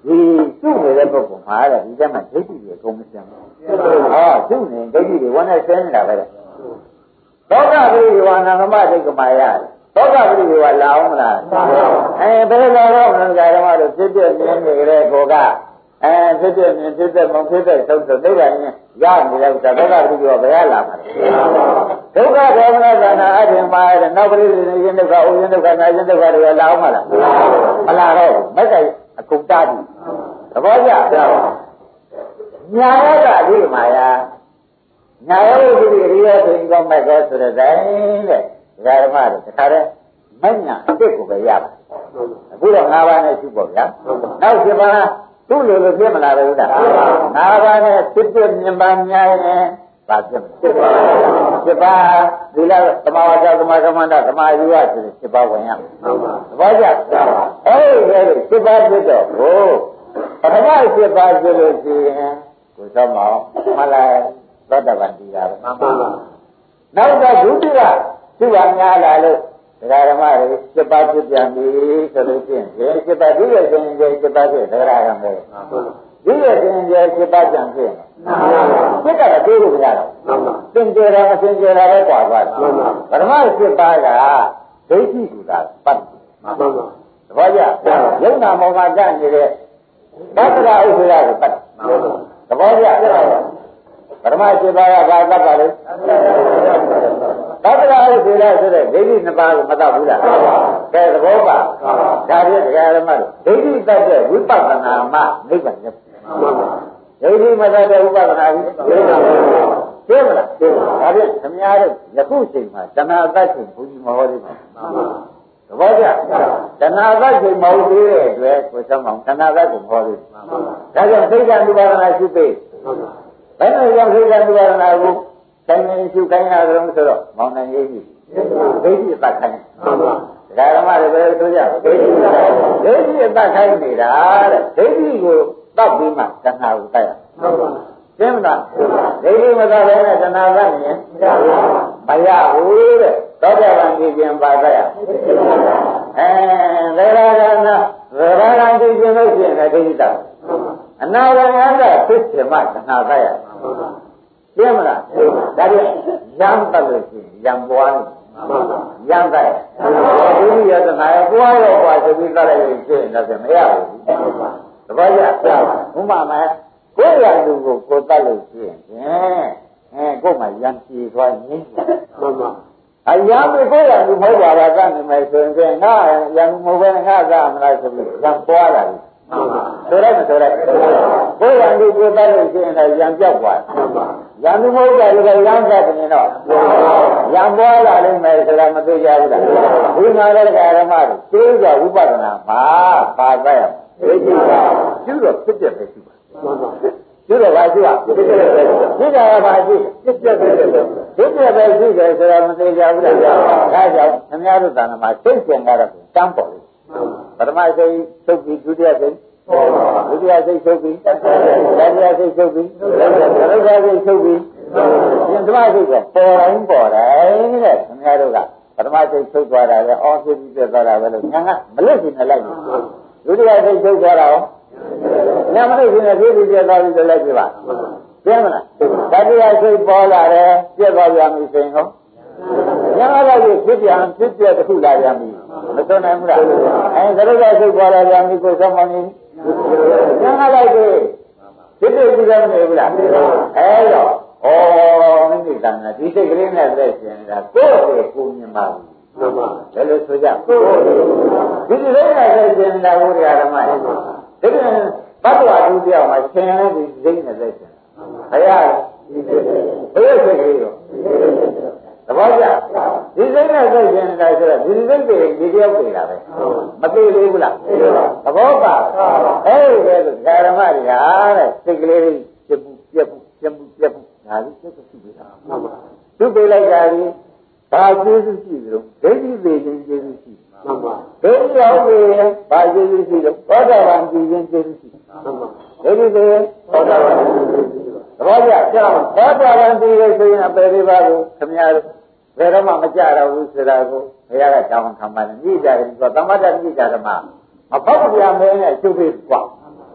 ဒီကျုပ်နေတဲ့ပုဂ္ဂိုလ်မှာတဲ့ဒီကမှဒိဋ္ဌိတွေအကုန်မစင်ဘူးဟောကျုပ်နေဒိဋ္ဌိတွေဝန်းနဲ့ဆင်းနေတာပဲတဲ့သောကပရိဒီဝါနာမဒိဋ္ဌိမာယသောကပရိဒီဝါလာအောင်မလားအဲဘယ်လိုတော့မလဲဓမ္မတို့ဖြစ်ဖြစ်မြင်နေကြတဲ့ကိုကအဲဖြစ်ဖြစ်မြင်ဖြစ်တဲ့မဖြစ်တဲ့သုတ်သုတ်သိရရင်ရနေတဲ့ဥစ္စာသောကပရိဒီဝါဘယ်ရလာမှာလဲဒုက္ခဒေါမနသနာအထင်မှာတဲ့နောက်ပရိသေရင်ဒုက္ခဥရင်ဒုက္ခနာရင်ဒုက္ခတွေလာအောင်မလားမလာတော့မက်ကအကုန်တားပြီသဘောကျညာရတာဒီမှာယာညာရဝိသုရိရိယဆိုရင်ကောမဲ့ကောဆိုတဲ့တိုင်းတဲ့ဒကာဓမ္မတွေတခါတည်းမညာအစ်စ်ကိုပဲရပါအခုတော့၅ပါးနဲ့ရှိပေါ့ဗျာနောက်ဒီပါသူ့လိုလိုပြမလာဘူးလား၅ပါးနဲ့စစ်ပြမြင်ပါများရင်ပါပြမစစ်ပါစစ်ပါဒီလားသမာဝါဒသမာကမ္မန္တသမာယူရဆိုစစ်ပါဝင်ရသဘောကျအဲ့ဒီလေစစ်ပါပြတော့ဟိုပထမစစ်ပါပြလို့ရှိရင်ကိုသောမောင်မလားသောတပန်တီတာပဲမှန်ပါပါနောက်တော့ဒုတိယသူ့ဟာများလာလို့ဒကာဓမ္မတွေစစ်ပါဖြစ်ပြန်ပြီဆိုလို့ရှိရင်စစ်ပါဒီရဲ့ရှင်ကျေစစ်ပါဖြစ်ဒကာဓမ္မတွေဒီရဲ့ရှင်ကျေစစ်ပါပြန်ဖြစ်စစ်ကတော့ပြေးလို့မရတော့သင်ကျေတာအသင်ကျေတာပဲကွာသွားတာပထမစစ်ပါကဒိဋ္ဌိကူတာပတ်မှန်ပါပါသဘောကျယုံနာမောဟကနေတဲ့သတ္တရာဥစ္စာကိုပတ်သဘောကျပထမစစ်ပါကဘာသတ်ပါလဲသတ္တရာဥစ္စာဆိုတဲ့ဒိဋ္ဌိနှစ်ပါးကိုမတတ်ဘူးလားကဲသဘောပါဒါဖြင့်တရားဓမ္မတို့ဒိဋ္ဌိတတ်တဲ့ဝိပဿနာမှနိဗ္ဗာန်ရဒိဋ္ဌိမတတ်တဲ့ဝိပဿနာကြီးသိမလားသိမလားဒါဖြင့်ခမည်းတော်ယခုချိန်မှာတဏှာတတ်ချိန်ဘုရားမဟောသေးပါသဘောကျတဏှာတတ်ချိန်မဟုတ်သေးတဲ့အတွက်ကိုဆောင်အောင်တဏှာတတ်ချိန်ဟောသေးဒါကြောင့်သိက္ခာနိဗ္ဗာန်ရှိသေးဘယ်လိုကြောင့်သိက္ခာနိဗ္ဗာန်ကိုတိုင်းနေရှုခိုင်းရအောင်ဆိုတော့မောင်နိုင်ရေးကြီးဒိဋ္ဌိအပတ်ခိုင်းဒါဓမ္မတွေပဲဆိုကြဒိဋ္ဌိဒိဋ္ဌိအပတ်ခိုင်းနေတာတဲ့ဒိဋ္ဌိကိုတောက်ပြီးမှတဏှာကိုတိုက်ရဟုတ်ပါရှင်းမလားဒိဋ္ဌိမသာလည်းနဲ့တဏှာကမြင်မရဘူးတဲ့သောတာပန်ကြည့်ခြင်းပါတိုက်ရအဲသေရဂနာသေရဂန်ကြည့်ခြင်းလို့ရှိရင်ဒိဋ္ဌိတောက်အနာဂတ်ကဖြစ်ခြင်းမှတဏှာတိုက်ရသိမလားဒါဖြင့်ရမ်းတက်လို့ရှိရင်ရံပွားနေရမ်းတက်ဒီလိုရတဲ့နာရပွားရောပွားဆိုပြီးတက်လိုက်ရင်ရှင်းတော့မရဘူးသဘောကျဘုမမယ်ကိုယ်ရလူကိုကိုတက်လို့ရှိရင်အဲကိုယ်မှရံကြည့်သွားငင်းမှန်ပါအရာမကိုယ်ရလူမဟုတ်ပါလားကနေမယ်ဆိုရင်ငါရံမဟုတ်ဘဲငါကမလားဆိုပြီးရံပွားလာတယ်ဆိုရဲမဆိုရဲကိုယ်ရလူကိုတက်လို့ရှိရင်လည်းရံပြောက်သွားရံမဟုတ်တာလည်းရံကတ်နေတော့ရံပွားလာလိမ့်မယ်ဆိုတာမသိကြဘူးလားဒီမှာလည်းဓမ္မတွေသိကြဝိပဿနာမှာပါသက်ရသိကြပါကျူတော့ဖြစ်ပြပဲရှိပါကျူတော့ဘာရှိပါဖြစ်ပြပဲရှိတာကဘာရှိဖြစ်ပြပဲဖြစ်ပြပဲရှိတယ်ဆိုတာမသိကြဘူးလားဒါကြောင့်ခင်ဗျားတို့တဏ္ဍာမှာသိကျင်ကြတော့တန်းပေါ်လို့ပထမစိတ်သုတ်ပြီးဒုတိယစိတ်ဒုတိယစိတ်သုတ်ပြီးတတိယစိတ်သုတ်ပြီးသရုပ်စိတ်သုတ်ပြီးပထမစိတ်ကပေါ်တိုင်းပေါ်တိုင်းတဲ့ခင်ဗျားတို့ကပထမစိတ်သုတ်သွားတာလေအော်ဖြစ်ပြီးပြသွားတာပဲလို့ညာကမလွတ်ချင်နဲ့လိုက်ဒုတိယစိတ်သုတ်သွားတာရောညာမလွတ်ချင်နဲ့ဖြစ်ပြီးပြသွားပြီးလိုက်ပြပါကျင်းမလားတတိယစိတ်ပေါ်လာတယ်ပြသွားပြန်ပြီဆိုရင်ဟောညာကတော့ဖြစ်ပြန်ဖြစ်ပြတစ်ခုလာပြန်ပြီမစွန့်နိုင်ဘူးလားအဲသရုပ်ကစိတ်ပေါ်လာပြန်ပြီကိုဆုံးမနေညာကတော့ဖြစ်ဖြစ်ကြည့်ရမနေဘူးလားအဲတော့ဩမိမိတန်တာဒီစိတ်ကလေးနဲ့လက်ရှင်နေတာကိုယ့်ရဲ့ကိုမြင်ပါဘူးမှန်ပါဘယ်လိုဆိုကြကိုယ့်ဒီဒီလေးနဲ့လက်ရှင်နေတာဘုရားဓမ္မရဲ့ဒါပြန်ဘတ်တော်အတူပြောင်းမှာရှင်ရတဲ့ဒီစိတ်နဲ့လက်ရှင်ဘုရားဘယ်စိတ်ကလေးရောသဘောကျဒီစိတ်နဲ့လက်ရှင်နေတာဆိုတော့ဒီစိတ်တွေဒီတယောက်နေတာပဲမသိသေးဘူးလားသဘောပါအဲ့ဒီလေဓမ္မတွေဟာတဲ့စိတ်ကလေးတွေပြမှုပြမှုပြမှုပြမှုဒါလေးစိတ်ရှိပြီလားမှန်ပါသူပေးလိုက်တာဒီဘာကျေးဇူးရှိကြလို့ဒိဋ္ဌိသေးခြင်းကျေးဇူးရှိမှန်ပါဒိဋ္ဌိရောက်ပြီဘာကျေးဇူးရှိလို့သောတာပန်ကြည်ခြင်းကျေးဇူးရှိမှန်ပါဒိဋ္ဌိသေးသောတာပန်ကျေးဇူးရှိသဘောကျကြောင်းသောတာပန်ကြည်လို့ဆိုရင်အပေလေးပါးကိုခမည်းဘယ်တော့မှမကြတော့ဘူးဆိုတာကိုဘုရားကတောင်းခံပါတယ်မြည်ကြတယ်ဆိုတော့သမထမြည်ကြတယ်မှာမပေါ့ပြမဲနဲ့ကျုပ်ပြီးကွာ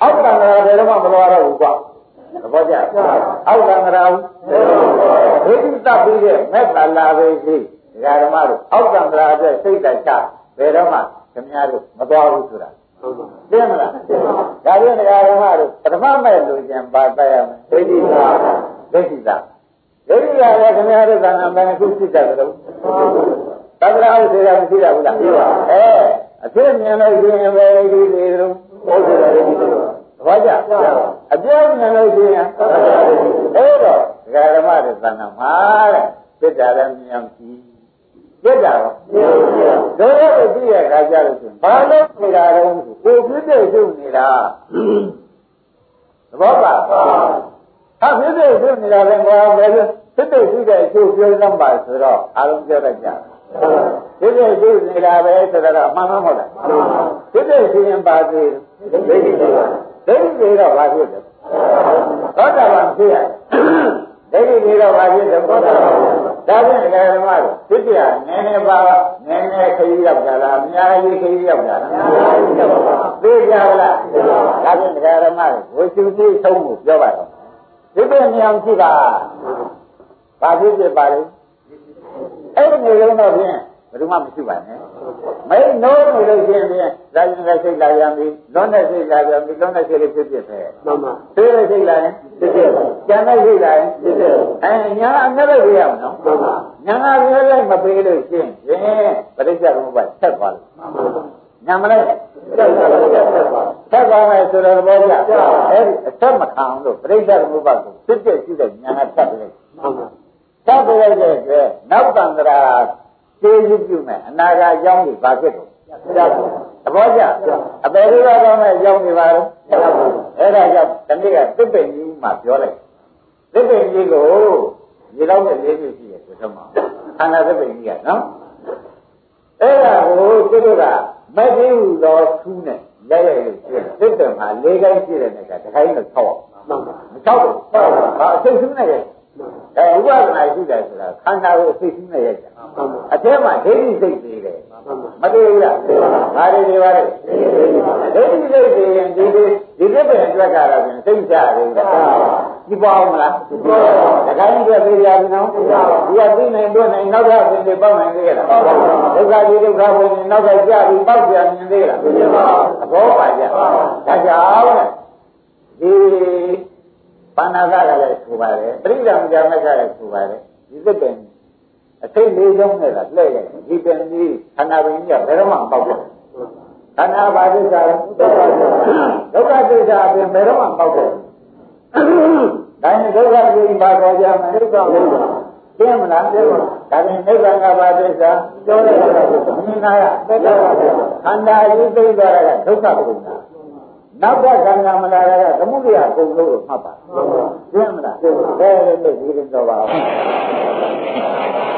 အောက်ကံရာတွေတော့မသွားတော့ဘူးကွာသဘောကျအောက်ကံရာဘူးဒိဋ္ဌိတပ်ပြီးတဲ့မက်တာလာပဲရှိဒကာဓမ္မတို့အောက်ကံရာအတွက်စိတ်တချဘယ်တော့မှခင်ဗျားတို့မသွားဘူးဆိုတာသိမလားဒါပြန်ဒကာဓမ္မတို့ပထမမဲ့လူချင်းပါတတ်ရမယ်ဒိဋ္ဌိသာဒိဋ္ဌိသာဒိဋ္ဌိကလည်းခင်ဗျားတို့ကံဘယ်နှခုရှိတတ်ကြလို့သက္ကရာဥစ္စေကမရှိရဘူးလားအဲအဖြစ်မြင်လို့ရှိရင်ပဲဒိဋ္ဌိတွေတို့ဘုရားဒိဋ္ဌိတွေဘာကြအပြောင်းမြင်လို့ရှိရင်အဲ့တော့ဒကာဓမ္မတွေသံဃာမှာတဲ့ပြစ်တာလည်းမြင်အောင်ကြည့်ပြစ်တာတော့ဒုရကိုကြည့်ရခါကြလို့ရှိရင်ဘာလို့နေတာတော့ကိုပြစ်တဲ့ရှုပ်နေတာသဘောပါဟာပြစ်တဲ့ရှုပ်နေတာလည်းဘာပဲပြစ်တဲ့ရှိတဲ့အရှုပ်ပြောစမ်းပါဆိုတော့အားလုံးပြောတတ်ကြပြစ်တဲ့ရှုပ်နေတာပဲဆိုတော့မှန်မှမဟုတ်လားပြစ်တဲ့ရှိရင်ပါသေးဒိဋ္ဌိတွေဒိဋ္ဌိတွေတော့ဘာဖြစ်လဲသောတာပန်ဖြစ်ရဒိဋ္ဌိတွေတော့ဘာဖြစ်လဲသောတာပန်ဒါဖြင့်ဒကာဓမ္မတို့သစ္စာနည်းနည်းပါနည်းနည်းခရီးရောက်ကြလားအများကြီးခရီးရောက်ကြလားအများကြီးရောက်ပါဘူးသိကြလားဒါဖြင့်ဒကာဓမ္မတို့ဝိသုဒ္ဓိဆုံးကိုပြောပါတော့ဒီပြမြောင်ရှိတာဘာဖြစ်ဖြစ်ပါလဲအဲ့ဒီနေလုံးတော့ဖြင့်ဘယ်သူမှမရှိပါနဲ့မိတ်နိုးနေလို့ရှိရင်ဖြင့်ဇာတိနဲ့စိတ်လာရပြီလွန်တဲ့စိတ်လာရပြီလွန်တဲ့စိတ်လေးဖြစ်ဖြစ်ပဲမှန်ပါသိတဲ့စိတ်လာရင်ဖြစ်ဖြစ်ကျန်တဲ့စိတ်လာရင်ဖြစ်ဖြစ်အဲညာအနဲ့ပဲပြရအောင်နော်မှန်ပါညာကလည်းလိုက်မပေးလို့ရှိရင်ဖြင့်ပရိစ္ဆေသမုပ္ပါဆက်သွားလို့ညာမလိုက်ဆက်သွားလို့ဆက်သွားဆက်သွားမယ်ဆိုတော့ဘောကြအဲဒီအဆက်မခံလို့ပရိစ္ဆေသမုပ္ပါကိုဖြစ်ဖြစ်ရှိတဲ့ညာကဆက်ပြလိုက်မှန်ပါဆက်ပြလိုက်တဲ့အတွက်နောက်တန်ត្រာကျေးဇူးပြုမယ်အနာဂတ်အကြောင်းကိုဘာဖြစ်လို့သဘောကျအပေရိကတော့မဲ့အကြောင်းတွေပါလို့အဲ့ဒါကြောင့်ဒီနေ့ကသစ်ပင်ကြီးမှပြောလိုက်သစ်ပင်ကြီးကိုရေတော့နဲ့လေးမျိုးရှိတယ်ဆိုတော့မှခန္ဓာသစ်ပင်ကြီးကနော်အဲ့ဒါကိုသူတို့ကမသိဘူးတော့ထူးနဲ့လဲရလို့ရှိရင်သစ်ပင်မှာလေးကိုင်းရှိတဲ့နဲ့ကတစ်ခိုင်းနဲ့ဆောက်မှန်ပါမဆောက်ဘူးဟာအစိတ်ထူးနဲ့ရဲ့အဲဥပဒနာရှိတယ်ဆိုတာခန္ဓာကိုအစိတ်ထူးနဲ့ရဲ့အထဲမှာဒိဋ္ဌိစိတ်တွေတယ်မတွေ့ဘူးလားဘာတွေတွေပါလဲဒိဋ္ဌိစိတ်တွေရင်ဒီဒီဒီပြည့်ပြည့်အတွက်ကတော့ပြင်စိတ်ကြတယ်ဒီပေါ့မလားတခါကြီးပြသေးရပြီနော်ဒီကသိနိုင်တွေ့နိုင်နောက်ထပ်ပြင်တွေပေါက်နိုင်သေးလားဒုက္ခဒီဒုက္ခဝင်နောက်ထပ်ကြပြီးပေါက်ပြန်မြင်သေးလားသဘောပါကြဒါကြောင့်ဒီပါဏာကလည်းဆိုပါတယ်ပရိဒံကြမကလည်းဆိုပါတယ်ဒီသစ်ပင်အစိတ်လေးလုံးနဲ့ကလှည့်ရတယ်ဒီပင်ကြီးခန္ဓာပင်ကြီးကဘယ်တော့မှပေါက်ဘူးခန္ဓာဘာသစ္စာလဲဒုက္ခသစ္စာအပြင်ဘယ်တော့မှပေါက်ဘူးဒါနဲ့ဒုက္ခကြီးပါတော်ကြမယ်ဒုက္ခလို့သိမလားသိပါဒါနဲ့နိဗ္ဗာန်ကဘာသစ္စာပြောလိုက်တာမြင်လာရခန္ဓာကြီးသိသွားတာကဒုက္ခပုံနာနောက်တဲ့ခန္ဓာမလာတာကသမုဒိယပုံလို့မှတ်ပါသိမလားသိပါဘယ်လိုလဲဒီလိုတော့ပါ